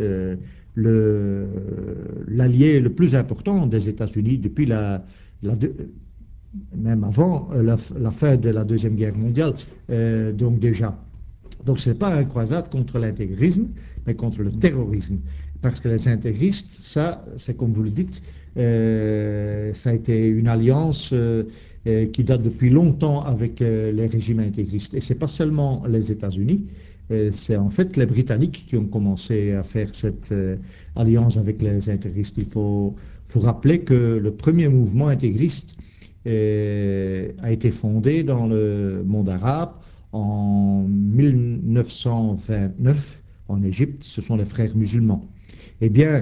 l'allié le plus important des États-Unis depuis même avant la fin de la Deuxième Guerre mondiale, donc déjà. Donc ce n'est pas une croisade contre l'intégrisme, mais contre le terrorisme. Parce que les intégristes, ça, c'est comme vous le dites, ça a été une alliance qui date depuis longtemps avec les régimes intégristes. Et ce n'est pas seulement les États-Unis, c'est en fait les Britanniques qui ont commencé à faire cette alliance avec les intégristes. Faut rappeler que le premier mouvement intégriste a été fondé dans le monde arabe en 1929 en Égypte. Ce sont les frères musulmans. Eh bien,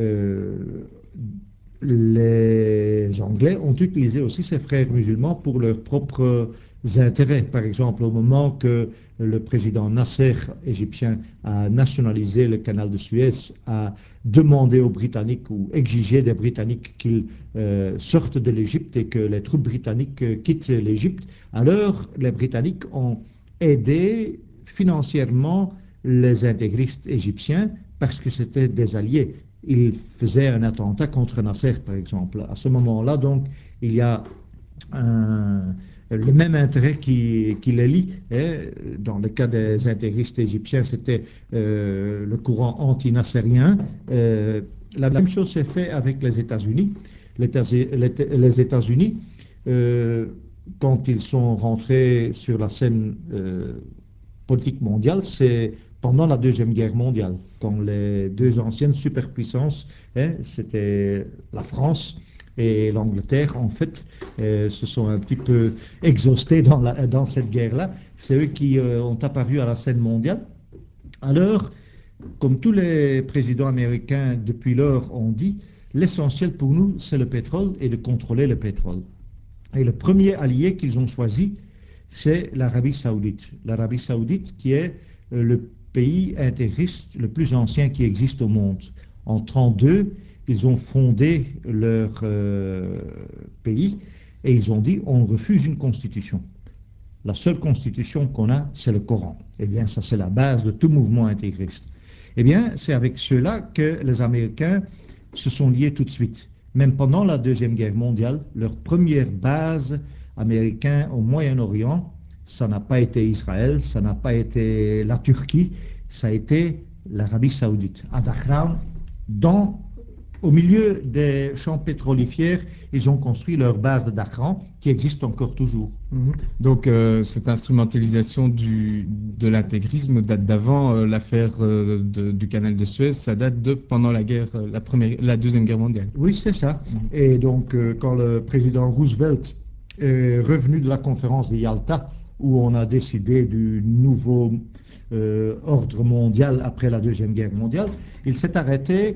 les Anglais ont utilisé aussi ces frères musulmans pour leurs propres intérêts. Par exemple, au moment que le président Nasser, égyptien, a nationalisé le canal de Suez, a demandé aux Britanniques ou exigé des Britanniques qu'ils sortent de l'Égypte et que les troupes britanniques quittent l'Égypte, alors les Britanniques ont aidé financièrement les intégristes égyptiens parce que c'était des alliés. Ils faisaient un attentat contre Nasser, par exemple. À ce moment-là, donc, il y a le même intérêt qui les lie. Hein. Dans le cas des intégristes égyptiens, c'était le courant anti-nassérien. La même chose s'est faite avec les États-Unis. Les États-Unis, quand ils sont rentrés sur la scène politique mondiale, c'est pendant la Deuxième Guerre mondiale, quand les deux anciennes superpuissances, hein, c'était la France et l'Angleterre, en fait, se sont un petit peu exhaustés dans cette guerre-là. C'est eux qui ont apparu à la scène mondiale. Alors, comme tous les présidents américains depuis lors ont dit, l'essentiel pour nous, c'est le pétrole et de contrôler le pétrole. Et le premier allié qu'ils ont choisi, c'est l'Arabie saoudite. L'Arabie saoudite qui est le pays intégriste le plus ancien qui existe au monde. En 1932, ils ont fondé leur pays et ils ont dit on refuse une constitution. La seule constitution qu'on a, c'est le Coran. Eh bien, ça, c'est la base de tout mouvement intégriste. Eh bien, c'est avec cela que les Américains se sont liés tout de suite. Même pendant la Deuxième Guerre mondiale, leur première base américaine au Moyen-Orient, ça n'a pas été Israël, ça n'a pas été la Turquie, ça a été l'Arabie saoudite, à Dahran, au milieu des champs pétrolifères, ils ont construit leur base de Dahran, qui existe encore toujours. Donc cette instrumentalisation de l'intégrisme date d'avant l'affaire du canal de Suez, ça date de pendant la guerre, la Deuxième Guerre mondiale. Oui, c'est ça. Et donc, quand le président Roosevelt est revenu de la conférence de Yalta, où on a décidé du nouveau ordre mondial après la Deuxième Guerre mondiale, il s'est arrêté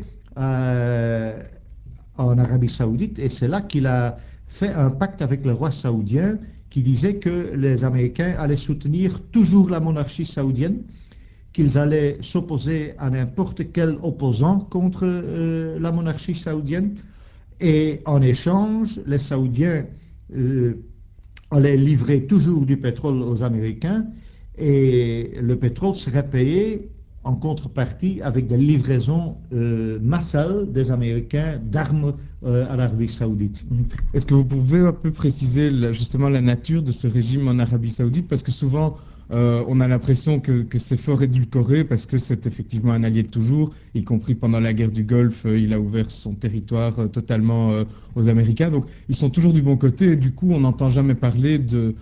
en Arabie Saoudite et c'est là qu'il a fait un pacte avec le roi saoudien qui disait que les Américains allaient soutenir toujours la monarchie saoudienne, qu'ils allaient s'opposer à n'importe quel opposant contre la monarchie saoudienne. Et en échange, les Saoudiens allaient livrer toujours du pétrole aux Américains et le pétrole serait payé en contrepartie avec des livraisons massales des Américains d'armes à l'Arabie saoudite. Est-ce que vous pouvez un peu préciser justement la nature de ce régime en Arabie Saoudite? Parce que souvent, on a l'impression que c'est fort édulcoré parce que c'est effectivement un allié de toujours, y compris pendant la guerre du Golfe, il a ouvert son territoire totalement aux Américains. Donc, ils sont toujours du bon côté et du coup, on n'entend jamais parler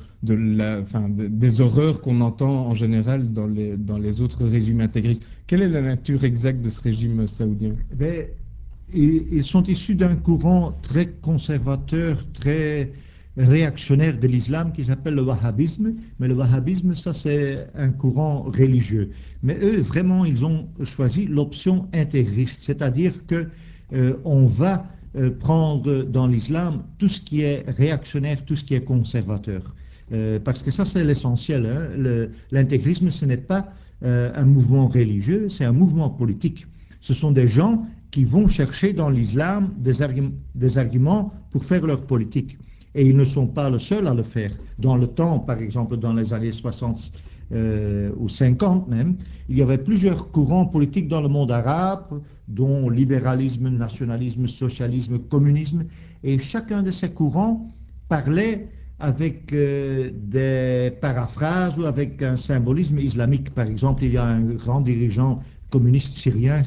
des horreurs qu'on entend en général dans les autres régimes intégristes. Quelle est la nature exacte de ce régime saoudien? Ben, ils sont issus d'un courant très conservateur, très réactionnaire de l'islam qui s'appelle le wahhabisme. Mais le wahhabisme, ça c'est un courant religieux. Mais eux, vraiment, ils ont choisi l'option intégriste, c'est-à-dire que on va prendre dans l'islam tout ce qui est réactionnaire, tout ce qui est conservateur. Parce que ça, c'est l'essentiel. Hein. L'intégrisme, ce n'est pas un mouvement religieux, c'est un mouvement politique. Ce sont des gens qui vont chercher dans l'islam des arguments pour faire leur politique. Et ils ne sont pas les seuls à le faire. Dans le temps, par exemple, dans les années 60 ou 50 même, il y avait plusieurs courants politiques dans le monde arabe, dont libéralisme, nationalisme, socialisme, communisme. Et chacun de ces courants parlait avec des paraphrases ou avec un symbolisme islamique. Par exemple, il y a un grand dirigeant communiste syrien,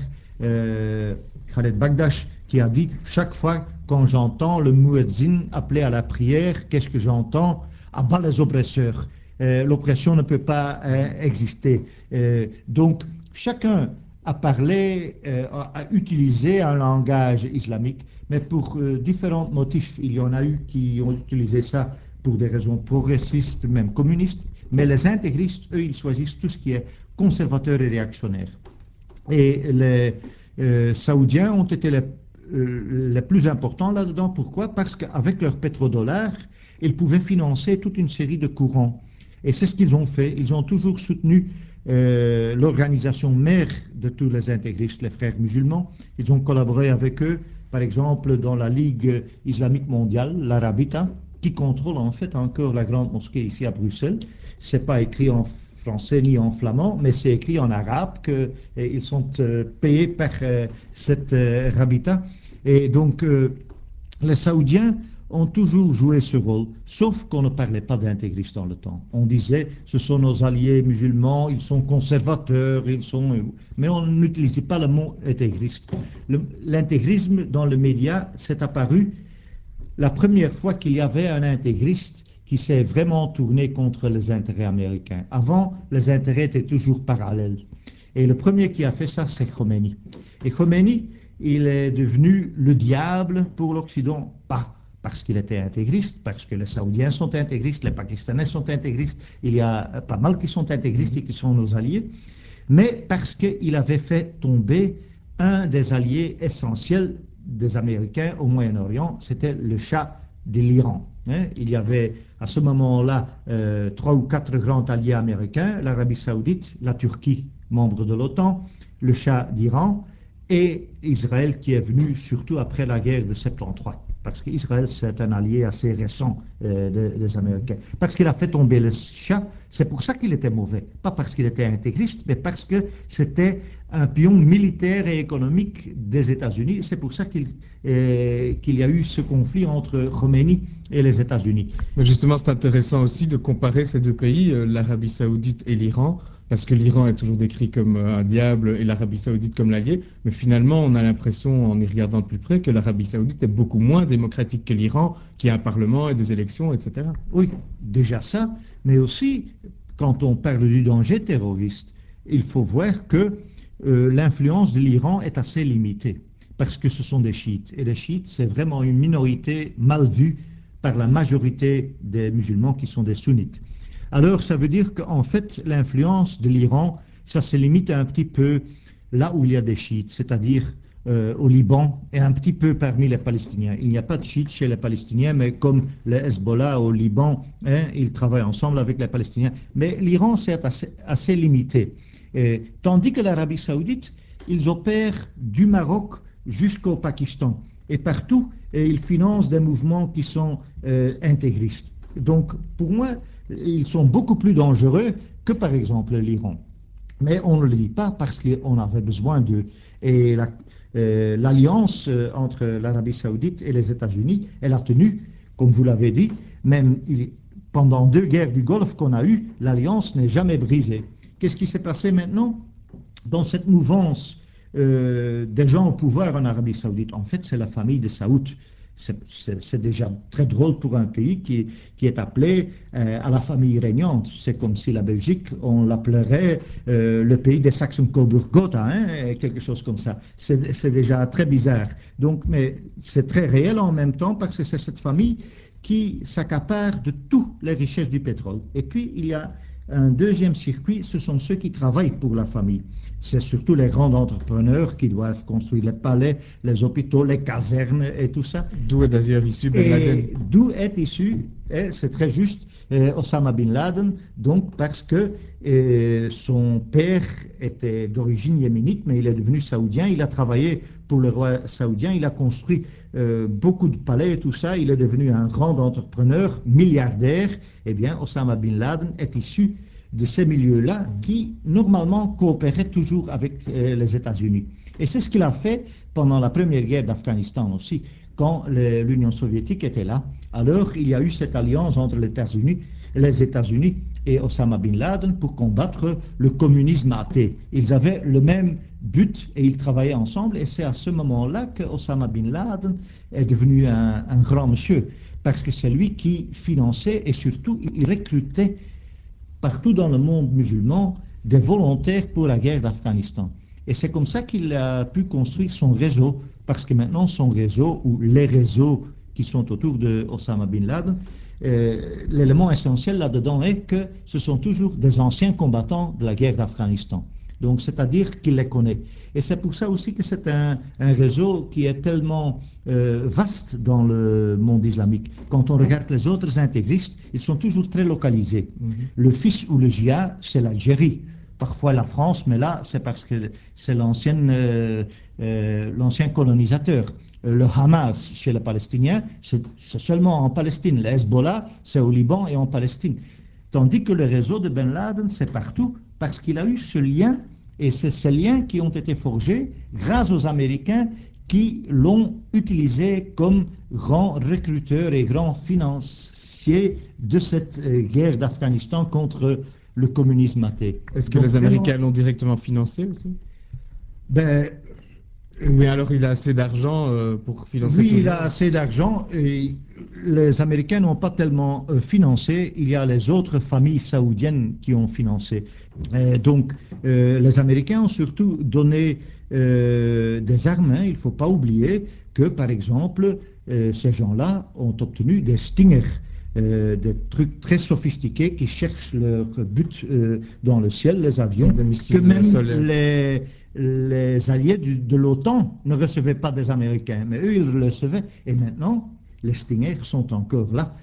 Khaled Bagdash, qui a dit chaque fois quand j'entends le muezzin appeler à la prière, qu'est-ce que j'entends? Abat les oppresseurs. L'oppression ne peut pas exister. Donc, chacun a parlé, a utilisé un langage islamique, mais pour différents motifs. Il y en a eu qui ont utilisé ça pour des raisons progressistes, même communistes, mais les intégristes, eux, ils choisissent tout ce qui est conservateur et réactionnaire. Et les Saoudiens ont été les plus importants là-dedans. Pourquoi? Parce qu'avec leur pétrodollar, ils pouvaient financer toute une série de courants. Et c'est ce qu'ils ont fait. Ils ont toujours soutenu l'organisation mère de tous les intégristes, les frères musulmans. Ils ont collaboré avec eux, par exemple, dans la Ligue islamique mondiale, l'Arabita, qui contrôle en fait encore la grande mosquée ici à Bruxelles. C'est pas écrit en français ni en flamand, mais c'est écrit en arabe qu'ils sont payés par cette Rabita. Et donc, les Saoudiens ont toujours joué ce rôle, sauf qu'on ne parlait pas d'intégristes dans le temps. On disait, ce sont nos alliés musulmans, ils sont conservateurs, mais on n'utilisait pas le mot intégriste. L'intégrisme dans le média s'est apparu la première fois qu'il y avait un intégriste qui s'est vraiment tourné contre les intérêts américains. Avant, les intérêts étaient toujours parallèles. Et le premier qui a fait ça, c'est Khomeini. Et Khomeini, il est devenu le diable pour l'Occident, pas parce qu'il était intégriste, parce que les Saoudiens sont intégristes, les Pakistanais sont intégristes, il y a pas mal qui sont intégristes et qui sont nos alliés, mais parce qu'il avait fait tomber un des alliés essentiels des Américains au Moyen-Orient, c'était le Shah de l'Iran. Il y avait à ce moment-là 3 ou 4 grands alliés américains, l'Arabie saoudite, la Turquie, membre de l'OTAN, le Shah d'Iran et Israël qui est venu surtout après la guerre de 73. Parce qu'Israël, c'est un allié assez récent des Américains. Parce qu'il a fait tomber le Shah, c'est pour ça qu'il était mauvais. Pas parce qu'il était intégriste, mais parce que c'était un pion militaire et économique des États-Unis. C'est pour ça qu'il y a eu ce conflit entre Khomeini et les États-Unis. Mais justement, c'est intéressant aussi de comparer ces deux pays, l'Arabie saoudite et l'Iran, parce que l'Iran est toujours décrit comme un diable et l'Arabie saoudite comme l'allié, mais finalement, on a l'impression, en y regardant de plus près, que l'Arabie saoudite est beaucoup moins démocratique que l'Iran, qui a un parlement et des élections, etc. Oui, déjà ça, mais aussi, quand on parle du danger terroriste, il faut voir que l'influence de l'Iran est assez limitée, parce que ce sont des chiites. Et les chiites, c'est vraiment une minorité mal vue par la majorité des musulmans qui sont des sunnites. Alors, ça veut dire qu'en fait, l'influence de l'Iran, ça se limite un petit peu là où il y a des chiites, c'est-à-dire au Liban et un petit peu parmi les Palestiniens. Il n'y a pas de chiites chez les Palestiniens, mais comme le Hezbollah au Liban, hein, ils travaillent ensemble avec les Palestiniens. Mais l'Iran, c'est assez limité. Tandis que l'Arabie saoudite, ils opèrent du Maroc jusqu'au Pakistan. Et partout, ils financent des mouvements qui sont intégristes. Donc, pour moi, ils sont beaucoup plus dangereux que, par exemple, l'Iran. Mais on ne le dit pas parce qu'on avait besoin d'eux. Et l'alliance entre l'Arabie saoudite et les États-Unis, elle a tenu, comme vous l'avez dit, même pendant 2 guerres du Golfe qu'on a eues, l'alliance n'est jamais brisée. Qu'est-ce qui s'est passé maintenant dans cette mouvance des gens au pouvoir en Arabie saoudite? En fait, c'est la famille des Saouds. C'est déjà très drôle pour un pays qui est appelé à la famille régnante. C'est comme si la Belgique, on l'appellerait le pays des Saxon-Coburg-Gotha, hein, quelque chose comme ça. C'est déjà très bizarre. Donc, mais c'est très réel en même temps parce que c'est cette famille qui s'accapare de toutes les richesses du pétrole. Et puis, il y a un deuxième circuit, ce sont ceux qui travaillent pour la famille. C'est surtout les grands entrepreneurs qui doivent construire les palais, les hôpitaux, les casernes et tout ça. D'où est d'ailleurs issu Ben Laden. Et d'où est issu, c'est très juste, Osama Bin Laden, donc parce que son père était d'origine yéménite, mais il est devenu saoudien, il a travaillé pour le roi saoudien, il a construit beaucoup de palais et tout ça, il est devenu un grand entrepreneur, milliardaire. Eh bien, Osama Bin Laden est issu de ces milieux-là qui, normalement, coopéraient toujours avec les États-Unis. Et c'est ce qu'il a fait pendant la première guerre d'Afghanistan aussi, quand l'Union soviétique était là. Alors, il y a eu cette alliance entre les États-Unis et Osama Bin Laden pour combattre le communisme athée. Ils avaient le même but et ils travaillaient ensemble. Et c'est à ce moment-là que Osama Bin Laden est devenu un grand monsieur, parce que c'est lui qui finançait et surtout il recrutait partout dans le monde musulman des volontaires pour la guerre d'Afghanistan. Et c'est comme ça qu'il a pu construire son réseau, parce que maintenant son réseau, ou les réseaux qui sont autour de Osama Bin Laden, l'élément essentiel là-dedans est que ce sont toujours des anciens combattants de la guerre d'Afghanistan. Donc, c'est-à-dire qu'il les connaît. Et c'est pour ça aussi que c'est un réseau qui est tellement vaste dans le monde islamique. Quand on regarde les autres intégristes, ils sont toujours très localisés. Le fils ou le Jia, c'est l'Algérie. Parfois la France, mais là, c'est parce que c'est l'ancien colonisateur. Le Hamas, chez les Palestiniens, c'est seulement en Palestine. Le Hezbollah, c'est au Liban et en Palestine. Tandis que le réseau de Ben Laden, c'est partout, parce qu'il a eu ce lien, et c'est ces liens qui ont été forgés grâce aux Américains qui l'ont utilisé comme grand recruteur et grand financier de cette guerre d'Afghanistan contre le communisme athée. Est-ce que les Américains l'ont directement financé aussi? Ben, Mais alors il a assez d'argent pour financer oui, tout le il a monde. assez d'argent et les Américains n'ont pas tellement financé. Il y a les autres familles saoudiennes qui ont financé. Donc, les Américains ont surtout donné des armes, hein. Il ne faut pas oublier que, par exemple, ces gens-là ont obtenu des Stingers, des trucs très sophistiqués qui cherchent leur but dans le ciel, les avions, Des que missiles même solaires. les alliés de l'OTAN ne recevaient pas des Américains, mais eux, ils le recevaient. Et maintenant, les Stingers sont encore là.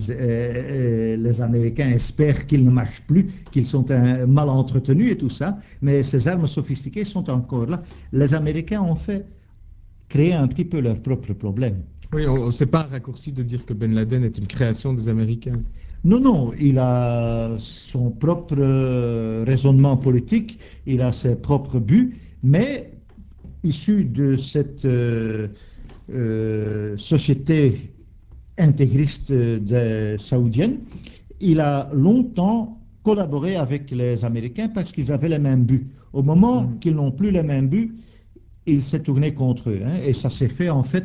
Les Américains espèrent qu'ils ne marchent plus, qu'ils sont mal entretenus et tout ça, mais ces armes sophistiquées sont encore là. Les Américains ont fait créer un petit peu leurs propres problèmes. Oui, on ne sait pas un raccourci de dire que Ben Laden est une création des Américains. Non, non, il a son propre raisonnement politique, il a ses propres buts, mais issu de cette société intégriste saoudienne, il a longtemps collaboré avec les Américains parce qu'ils avaient les mêmes buts. Au moment qu'ils n'ont plus les mêmes buts, il s'est tourné contre eux. Hein, et ça s'est fait en fait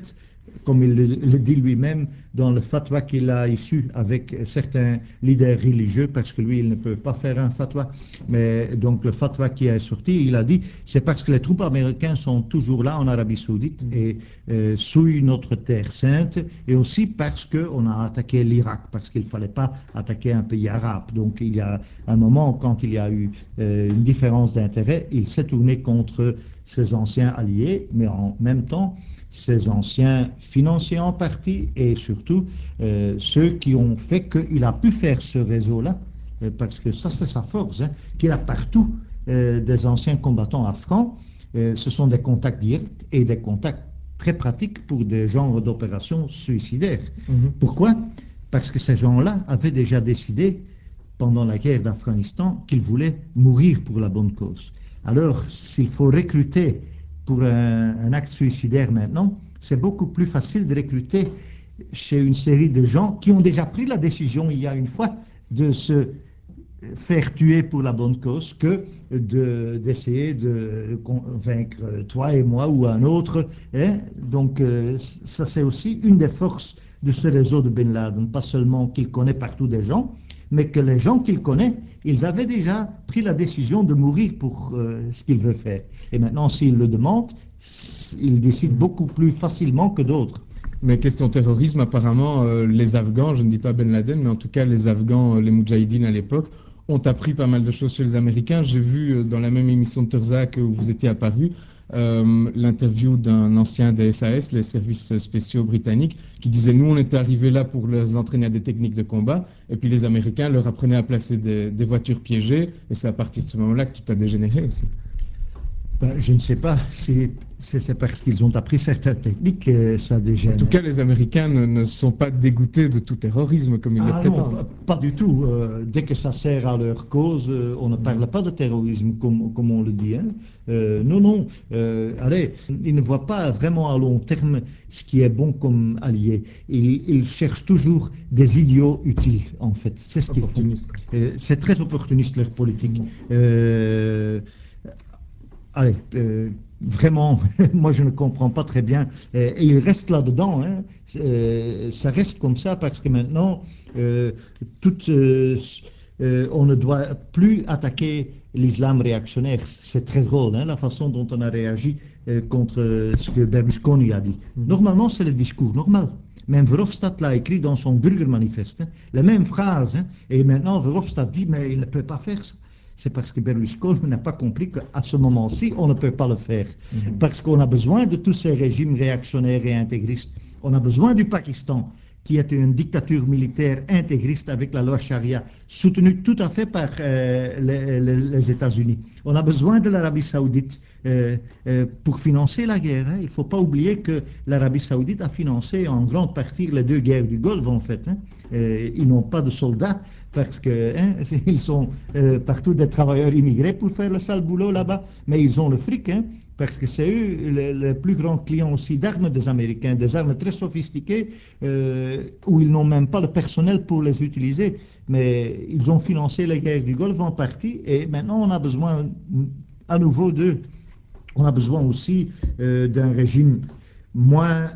comme il le dit lui-même dans le fatwa qu'il a issu avec certains leaders religieux, parce que lui, il ne peut pas faire un fatwa. Mais donc le fatwa qui est sorti, il a dit, c'est parce que les troupes américaines sont toujours là en Arabie Saoudite et souillent notre terre sainte, et aussi parce qu'on a attaqué l'Irak, parce qu'il ne fallait pas attaquer un pays arabe. Donc il y a un moment, quand il y a eu une différence d'intérêt, il s'est tourné contre ses anciens alliés, mais en même temps, ses anciens financiers en partie et surtout ceux qui ont fait qu'il a pu faire ce réseau-là, parce que ça c'est sa force, hein, qu'il a partout des anciens combattants afghans. Ce sont des contacts directs et des contacts très pratiques pour des genres d'opérations suicidaires. Pourquoi? Parce que ces gens-là avaient déjà décidé pendant la guerre d'Afghanistan qu'ils voulaient mourir pour la bonne cause. Alors, s'il faut recruter pour un acte suicidaire maintenant, c'est beaucoup plus facile de recruter chez une série de gens qui ont déjà pris la décision il y a une fois de se faire tuer pour la bonne cause que d'essayer de convaincre toi et moi ou un autre. Hein. Donc ça c'est aussi une des forces de ce réseau de Ben Laden, pas seulement qu'il connaît partout des gens, mais que les gens qu'il connaît, ils avaient déjà pris la décision de mourir pour ce qu'il veut faire. Et maintenant, s'il le demande, il décide beaucoup plus facilement que d'autres. Mais question terrorisme, apparemment, les Afghans, je ne dis pas Ben Laden, mais en tout cas les Afghans, les Moudjahidines à l'époque, ont appris pas mal de choses chez les Américains. J'ai vu dans la même émission de Turzak où vous étiez apparu, l'interview d'un ancien des SAS, les services spéciaux britanniques, qui disait nous on était arrivés là pour les entraîner à des techniques de combat, et puis les Américains leur apprenaient à placer des voitures piégées, et c'est à partir de ce moment-là que tout a dégénéré aussi. Ben, je ne sais pas si c'est parce qu'ils ont appris certaines techniques que ça En tout dégénère. cas, les Américains ne sont pas dégoûtés de tout terrorisme comme ils le Ah non, prétendent. pas du tout. Dès que ça sert à leur cause, on ne parle pas de terrorisme comme on le dit. Hein. Non, non. Allez, ils ne voient pas vraiment à long terme ce qui est bon comme allié. Ils cherchent toujours des idiots utiles, en fait. C'est ce qu'ils font. Opportuniste. C'est très opportuniste leur politique. Allez, vraiment, moi je ne comprends pas très bien. Et il reste là-dedans. Hein. Ça reste comme ça parce que maintenant, euh, tout, on ne doit plus attaquer l'islam réactionnaire. C'est très drôle, hein, la façon dont on a réagi contre ce que Berlusconi a dit. Normalement, c'est le discours normal. Même Verhofstadt l'a écrit dans son Bürgermanifest, hein, la même phrase. Hein, et maintenant, Verhofstadt dit, mais il ne peut pas faire ça. C'est parce que Berlusconi n'a pas compris qu'à ce moment-ci, on ne peut pas le faire. Parce qu'on a besoin de tous ces régimes réactionnaires et intégristes. On a besoin du Pakistan, qui est une dictature militaire intégriste avec la loi charia, soutenue tout à fait par les États-Unis. On a besoin de l'Arabie saoudite pour financer la guerre. Hein. Il ne faut pas oublier que l'Arabie saoudite a financé en grande partie les deux guerres du Golfe, en fait. Hein. Ils n'ont pas de soldats parce que hein, ils sont partout des travailleurs immigrés pour faire le sale boulot là-bas, mais ils ont le fric, hein, parce que c'est eux les plus grands clients aussi d'armes des Américains, des armes très sophistiquées où ils n'ont même pas le personnel pour les utiliser, mais ils ont financé les guerres du Golfe en partie et maintenant on a besoin à nouveau d'eux. On a besoin aussi d'un régime moins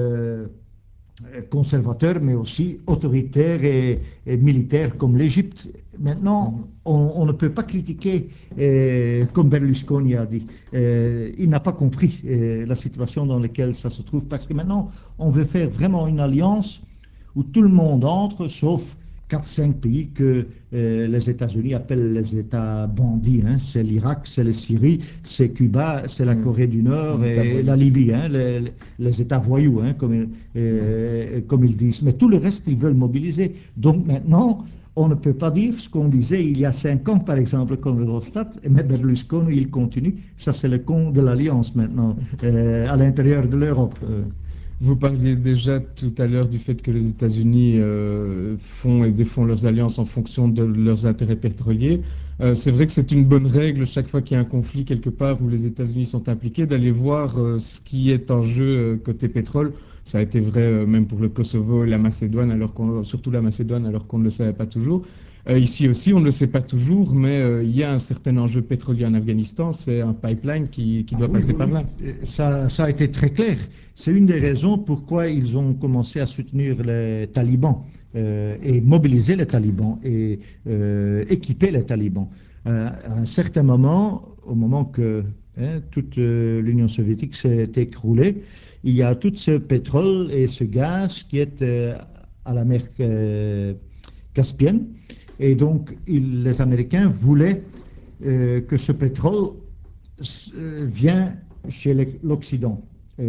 conservateur, mais aussi autoritaire et militaire comme l'Égypte. Maintenant, on ne peut pas critiquer, comme Berlusconi a dit. Il n'a pas compris la situation dans laquelle ça se trouve, parce que maintenant, on veut faire vraiment une alliance où tout le monde entre, sauf 4-5 pays que les États-Unis appellent les États bandits. Hein. C'est l'Irak, c'est la Syrie, c'est Cuba, c'est la Corée du Nord et la Libye, hein, les États voyous, hein, comme ils disent. Mais tout le reste, ils veulent mobiliser. Donc maintenant, on ne peut pas dire ce qu'on disait il y a 5 ans, par exemple, comme Verhofstadt, mais Berlusconi, il continue. Ça, c'est le con de l'Alliance maintenant, à l'intérieur de l'Europe. Vous parliez déjà tout à l'heure du fait que les États-Unis font et défont leurs alliances en fonction de leurs intérêts pétroliers. C'est vrai que c'est une bonne règle chaque fois qu'il y a un conflit quelque part où les États-Unis sont impliqués d'aller voir ce qui est en jeu côté pétrole. Ça a été vrai même pour le Kosovo et la Macédoine, surtout la Macédoine, alors qu'on ne le savait pas toujours. Ici aussi, on ne le sait pas toujours, mais il y a un certain enjeu pétrolier en Afghanistan. C'est un pipeline qui Ah doit oui, passer oui, par là. oui. Ça a été très clair. C'est une des raisons pourquoi ils ont commencé à soutenir les talibans et mobiliser les talibans et équiper les talibans. À un certain moment, au moment que toute l'Union soviétique s'est écroulée, il y a tout ce pétrole et ce gaz qui est à la mer Caspienne. Et donc, les Américains voulaient que ce pétrole vient chez l'Occident.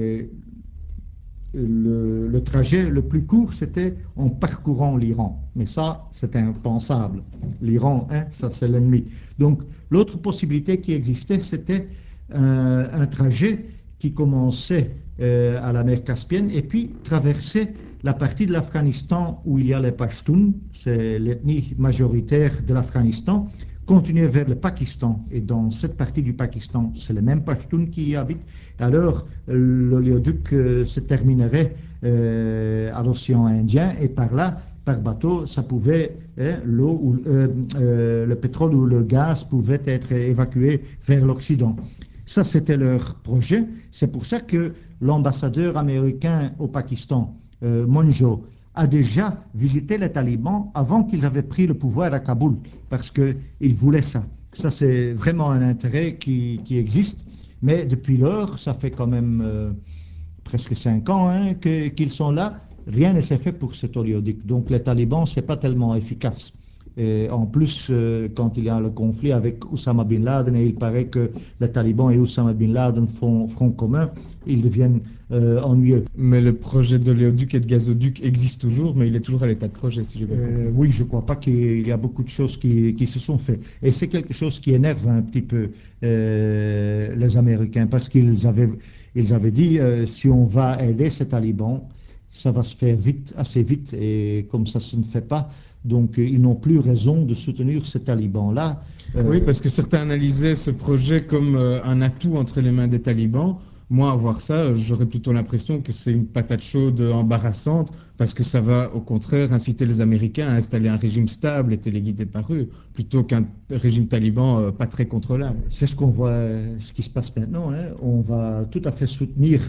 Le trajet le plus court, c'était en parcourant l'Iran. Mais ça, c'est impensable. L'Iran, hein, ça, c'est l'ennemi. Donc, l'autre possibilité qui existait, c'était un trajet qui commençait à la mer Caspienne et puis traversait la partie de l'Afghanistan où il y a les Pashtuns, c'est l'ethnie majoritaire de l'Afghanistan, continuer vers le Pakistan. Et dans cette partie du Pakistan, c'est les mêmes Pashtuns qui y habitent. Alors, l'oléoduc se terminerait à l'océan Indien et par là, par bateau, ça pouvait, l'eau, le pétrole ou le gaz pouvait être évacué vers l'Occident. Ça, c'était leur projet. C'est pour ça que l'ambassadeur américain au Pakistan, Monjo, a déjà visité les talibans avant qu'ils avaient pris le pouvoir à Kaboul, parce qu'ils voulaient ça. Ça, c'est vraiment un intérêt qui existe. Mais depuis lors, ça fait quand même presque 5 ans hein, qu'ils sont là. Rien ne s'est fait pour cet oléoduc. Donc les talibans, ce n'est pas tellement efficace. Et en plus, quand il y a le conflit avec Oussama Bin Laden, et il paraît que les talibans et Oussama Bin Laden font front commun, ils deviennent ennuyeux. Mais le projet d'oléoduc et de gazoduc existe toujours, mais il est toujours à l'état de projet, si j'ai bien compris. Oui, je ne crois pas qu'il y a beaucoup de choses qui se sont faites. Et c'est quelque chose qui énerve un petit peu les Américains parce ils avaient dit si on va aider ces talibans, ça va se faire vite, assez vite. Et comme ça se ne fait pas, donc ils n'ont plus raison de soutenir ces talibans-là. Oui, parce que certains analysaient ce projet comme un atout entre les mains des talibans. Moi, à voir ça, j'aurais plutôt l'impression que c'est une patate chaude embarrassante, parce que ça va au contraire inciter les Américains à installer un régime stable et téléguidé par eux, plutôt qu'un régime taliban pas très contrôlable. C'est ce qu'on voit, ce qui se passe maintenant. Hein. On va tout à fait soutenir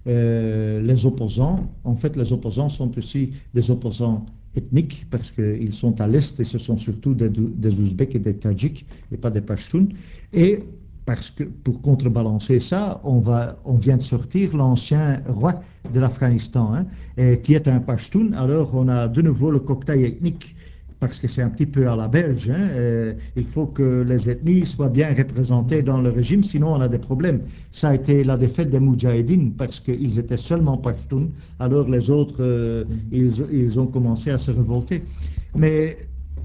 les opposants. En fait, les opposants sont aussi des opposants ethniques parce qu'ils sont à l'est et ce sont surtout des Ouzbeks et des Tadjiks et pas des Pashtuns. Et parce que pour contrebalancer ça, on vient de sortir l'ancien roi de l'Afghanistan, hein, qui est un Pashtun. Alors on a de nouveau le cocktail ethnique parce que c'est un petit peu à la belge. Hein, il faut que les ethnies soient bien représentées dans le régime, sinon on a des problèmes. Ça a été la défaite des Moudjahidines parce qu'ils étaient seulement Pashtuns, alors les autres, ils ont commencé à se révolter. Mais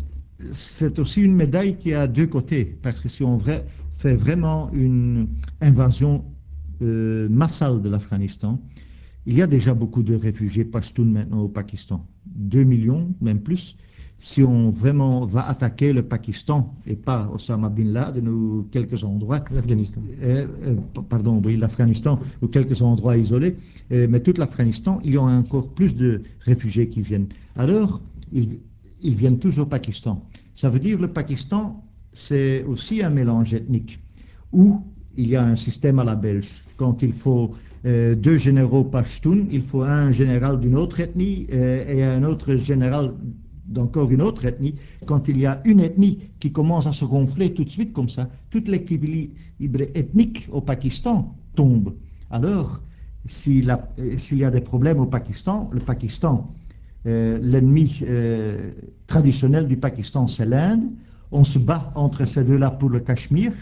c'est aussi une médaille qui a deux côtés, parce que si on fait vraiment une invasion massale de l'Afghanistan, il y a déjà beaucoup de réfugiés pashtuns maintenant au Pakistan, 2 millions, même plus. Si on vraiment va attaquer le Pakistan et pas Osama Bin Laden ou quelques endroits, L'Afghanistan. pardon, oui, l'Afghanistan ou quelques endroits isolés, mais tout l'Afghanistan, il y a encore plus de réfugiés qui viennent. Alors, ils, ils viennent tous au Pakistan. Ça veut dire que le Pakistan, c'est aussi un mélange ethnique où il y a un système à la belge. Quand il faut deux généraux pashtuns, il faut un général d'une autre ethnie et un autre général d'encore une autre ethnie. Quand il y a une ethnie qui commence à se gonfler tout de suite comme ça, toute l'équilibre ethnique au Pakistan tombe. Alors, s'il y a des problèmes au Pakistan, le Pakistan, l'ennemi traditionnel du Pakistan, c'est l'Inde. On se bat entre ces deux-là pour le Cachemire.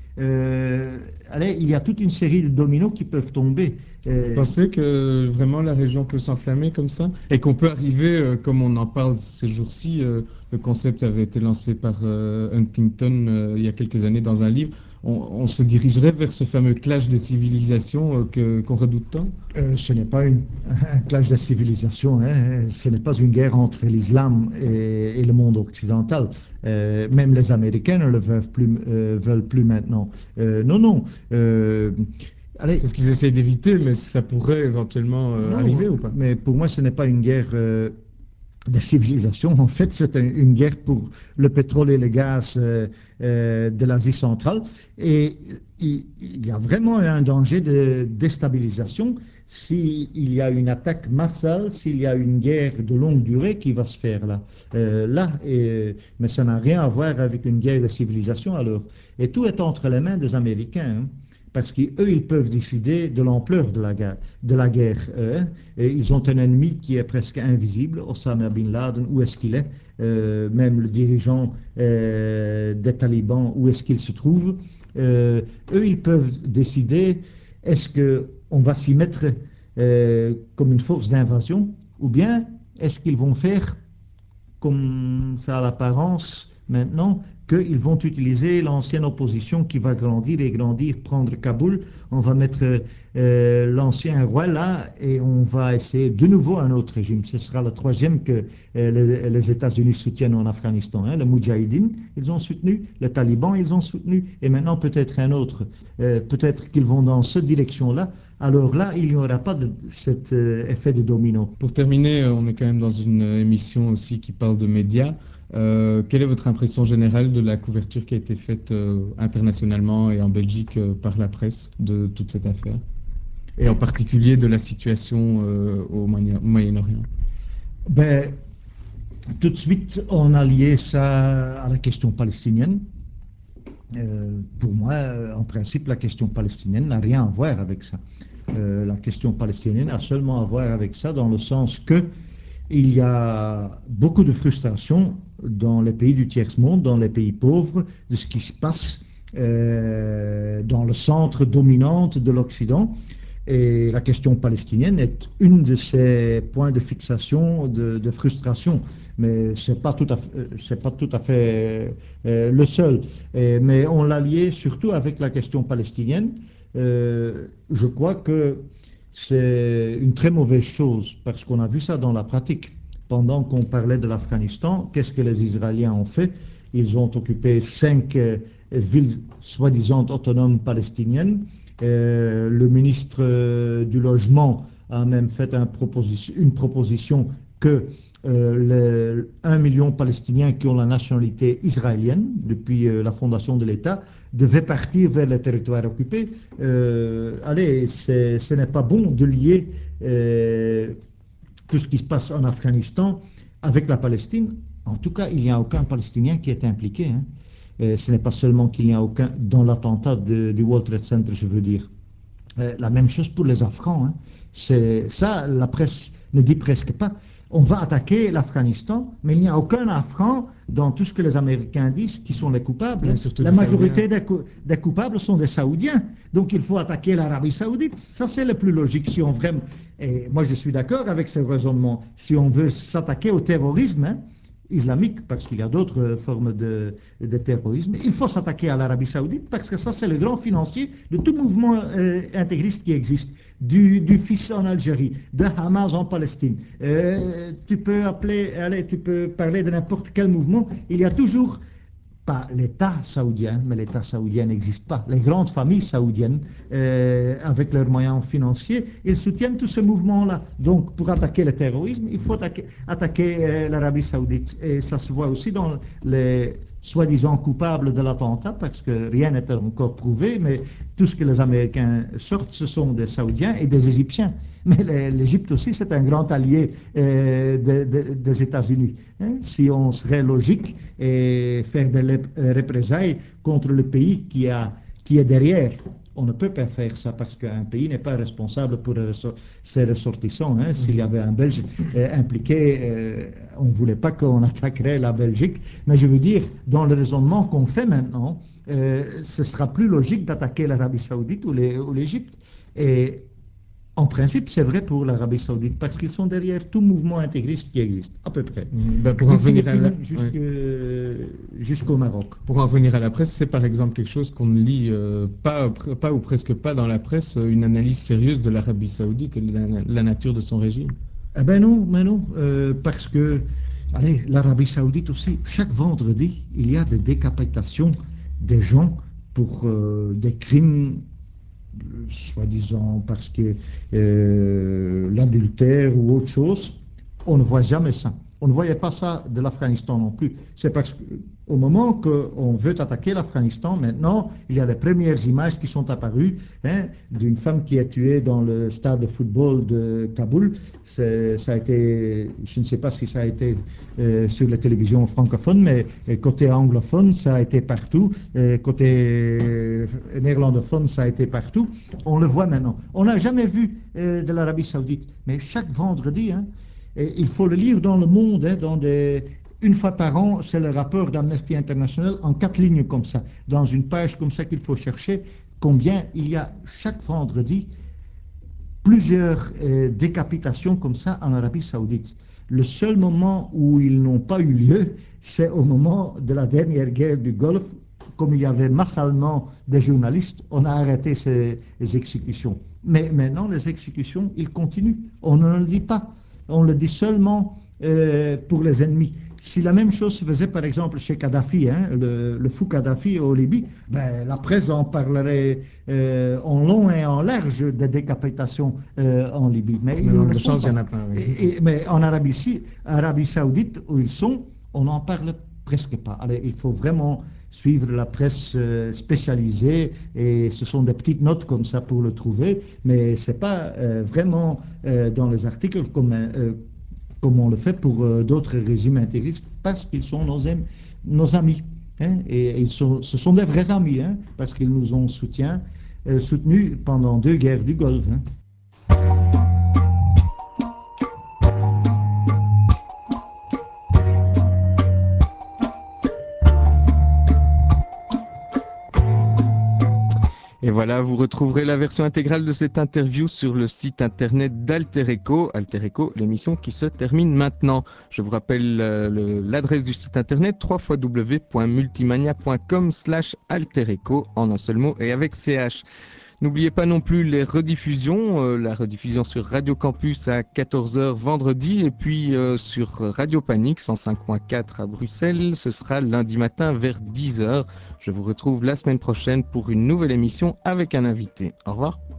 Allez, il y a toute une série de dominos qui peuvent tomber. Vous pensez que vraiment la région peut s'enflammer comme ça et qu'on peut arriver, comme on en parle ces jours-ci, le concept avait été lancé par Huntington il y a quelques années dans un livre, on se dirigerait vers ce fameux clash des civilisations qu'on redoute tant? Ce n'est pas un clash de civilisation, hein. Ce n'est pas une guerre entre l'islam et le monde occidental. Même les Américains ne le veulent plus maintenant. Non, non. Allez, C'est ce qu'ils essayent d'éviter, mais ça pourrait éventuellement non, arriver ou pas? mais pour moi, ce n'est pas une guerre des civilisations. En fait, c'est une guerre pour le pétrole et le gaz de l'Asie centrale. Et il y a vraiment un danger de déstabilisation s'il y a une attaque massive, s'il y a une guerre de longue durée qui va se faire là. Mais ça n'a rien à voir avec une guerre de civilisation alors. Et tout est entre les mains des Américains. Hein, parce qu'eux, ils peuvent décider de l'ampleur de la guerre. Et ils ont un ennemi qui est presque invisible, Osama Bin Laden, où est-ce qu'il est, même le dirigeant des talibans, où est-ce qu'il se trouve. Eux, ils peuvent décider, est-ce qu'on va s'y mettre comme une force d'invasion, ou bien est-ce qu'ils vont faire comme ça a l'apparence maintenant, qu'ils vont utiliser l'ancienne opposition qui va grandir et grandir, prendre Kaboul. On va mettre l'ancien roi là et on va essayer de nouveau un autre régime. Ce sera le troisième que les États-Unis soutiennent en Afghanistan. Hein. Le Moudjahidine, ils ont soutenu, les talibans, ils ont soutenu, et maintenant peut-être un autre. Peut-être qu'ils vont dans cette direction-là. Alors là, il n'y aura pas de cet effet de domino. Pour terminer, on est quand même dans une émission aussi qui parle de médias. Quelle est votre impression générale de la couverture qui a été faite internationalement et en Belgique par la presse de toute cette affaire? Et en particulier de la situation au Moyen-Orient? Ben, tout de suite, on a lié ça à la question palestinienne. Pour moi, en principe, la question palestinienne n'a rien à voir avec ça. La question palestinienne a seulement à voir avec ça dans le sens que il y a beaucoup de frustration dans les pays du tiers-monde, dans les pays pauvres, de ce qui se passe dans le centre dominant de l'Occident. Et la question palestinienne est une de ces points de fixation, de frustration. Mais ce n'est pas tout à fait le seul. Mais on l'a lié surtout avec la question palestinienne. Je crois que c'est une très mauvaise chose parce qu'on a vu ça dans la pratique. Pendant qu'on parlait de l'Afghanistan, qu'est-ce que les Israéliens ont fait? Ils ont occupé 5 villes soi-disant autonomes palestiniennes. Le ministre du Logement a même fait une proposition que 1 million de Palestiniens qui ont la nationalité israélienne depuis la fondation de l'État devaient partir vers les territoires occupés. Allez, ce n'est pas bon de lier tout ce qui se passe en Afghanistan avec la Palestine. En tout cas, il n'y a aucun Palestinien qui est impliqué. Hein. Ce n'est pas seulement qu'il n'y a aucun dans l'attentat du World Trade Center, je veux dire. La même chose pour les Afghans. Hein. C'est ça, la presse ne dit presque pas. On va attaquer l'Afghanistan, mais il n'y a aucun Afghan dans tout ce que les Américains disent qui sont les coupables. Oui, surtout La les majorité Saoudiens. des coupables sont des Saoudiens. Donc il faut attaquer l'Arabie Saoudite. Ça, c'est le plus logique si on vraiment. Et moi, je suis d'accord avec ce raisonnement. Si on veut s'attaquer au terrorisme, hein, islamique, parce qu'il y a d'autres formes de terrorisme. Il faut s'attaquer à l'Arabie Saoudite parce que ça, c'est le grand financier de tout mouvement intégriste qui existe. Du FIS en Algérie, de Hamas en Palestine. Tu peux parler de n'importe quel mouvement. Il y a toujours pas l'État saoudien, mais l'État saoudien n'existe pas. Les grandes familles saoudiennes, avec leurs moyens financiers, ils soutiennent tout ce mouvement-là. Donc, pour attaquer le terrorisme, il faut attaquer l'Arabie saoudite. Et ça se voit aussi dans les soi-disant coupables de l'attentat, parce que rien n'est encore prouvé, mais tout ce que les Américains sortent, ce sont des Saoudiens et des Égyptiens. Mais l'Égypte aussi, c'est un grand allié des États-Unis. Hein. Si on serait logique et faire des représailles contre le pays qui est derrière, on ne peut pas faire ça parce qu'un pays n'est pas responsable pour ses ressortissants. Hein. S'il y avait un Belge impliqué, on ne voulait pas qu'on attaquerait la Belgique. Mais je veux dire, dans le raisonnement qu'on fait maintenant, ce sera plus logique d'attaquer l'Arabie Saoudite ou l'Égypte. Et en principe, c'est vrai pour l'Arabie Saoudite parce qu'ils sont derrière tout mouvement intégriste qui existe, à peu près. Ben, pour en Du venir à la... Philippines ouais. jusqu'au Maroc. Pour en revenir à la presse, c'est par exemple quelque chose qu'on ne lit pas ou presque pas dans la presse, une analyse sérieuse de l'Arabie Saoudite et de la nature de son régime. Eh ben non, mais non, parce que, allez, l'Arabie Saoudite aussi, chaque vendredi, il y a des décapitations des gens pour des crimes, soi-disant parce que l'adultère ou autre chose. On ne voit jamais ça. On ne voyait pas ça de l'Afghanistan non plus. C'est parce qu'au moment qu'on veut attaquer l'Afghanistan, maintenant, il y a les premières images qui sont apparues, hein, d'une femme qui est tuée dans le stade de football de Kaboul. Ça a été, je ne sais pas si ça a été sur les télévisions francophones, mais côté anglophone, ça a été partout. Côté néerlandophone, ça a été partout. On le voit maintenant. On n'a jamais vu de l'Arabie Saoudite, mais chaque vendredi, hein, et il faut le lire dans Le Monde, hein, une fois par an, c'est le rapport d'Amnesty International en 4 lignes comme ça, dans une page comme ça qu'il faut chercher combien il y a chaque vendredi plusieurs décapitations comme ça en Arabie Saoudite. Le seul moment où ils n'ont pas eu lieu, c'est au moment de la dernière guerre du Golfe. Comme il y avait massalement des journalistes, on a arrêté ces exécutions. Mais maintenant, les exécutions, ils continuent. On ne le dit pas. On le dit seulement pour les ennemis. Si la même chose se faisait par exemple chez Kadhafi, hein, le fou Kadhafi au Libye, ben, la presse en parlerait en long et en large des décapitations en Libye. Mais ils ne le font pas. Mais en Arabie Saoudite, où ils sont, on n'en parle presque pas. Allez, il faut vraiment suivre la presse spécialisée et ce sont des petites notes comme ça pour le trouver, mais ce n'est pas vraiment dans les articles comme on le fait pour d'autres régimes intégristes, parce qu'ils sont nos amis. Hein, et ce sont des vrais amis, hein, parce qu'ils nous ont soutenus pendant 2 guerres du Golfe. Hein. Et voilà, vous retrouverez la version intégrale de cette interview sur le site internet d'Alter Echo. Alter Echo, l'émission qui se termine maintenant. Je vous rappelle l'adresse du site internet www.multimania.com/alterecho en un seul mot et avec CH. N'oubliez pas non plus les rediffusions, la rediffusion sur Radio Campus à 14h vendredi et puis sur Radio Panique 105.4 à Bruxelles, ce sera lundi matin vers 10h. Je vous retrouve la semaine prochaine pour une nouvelle émission avec un invité. Au revoir.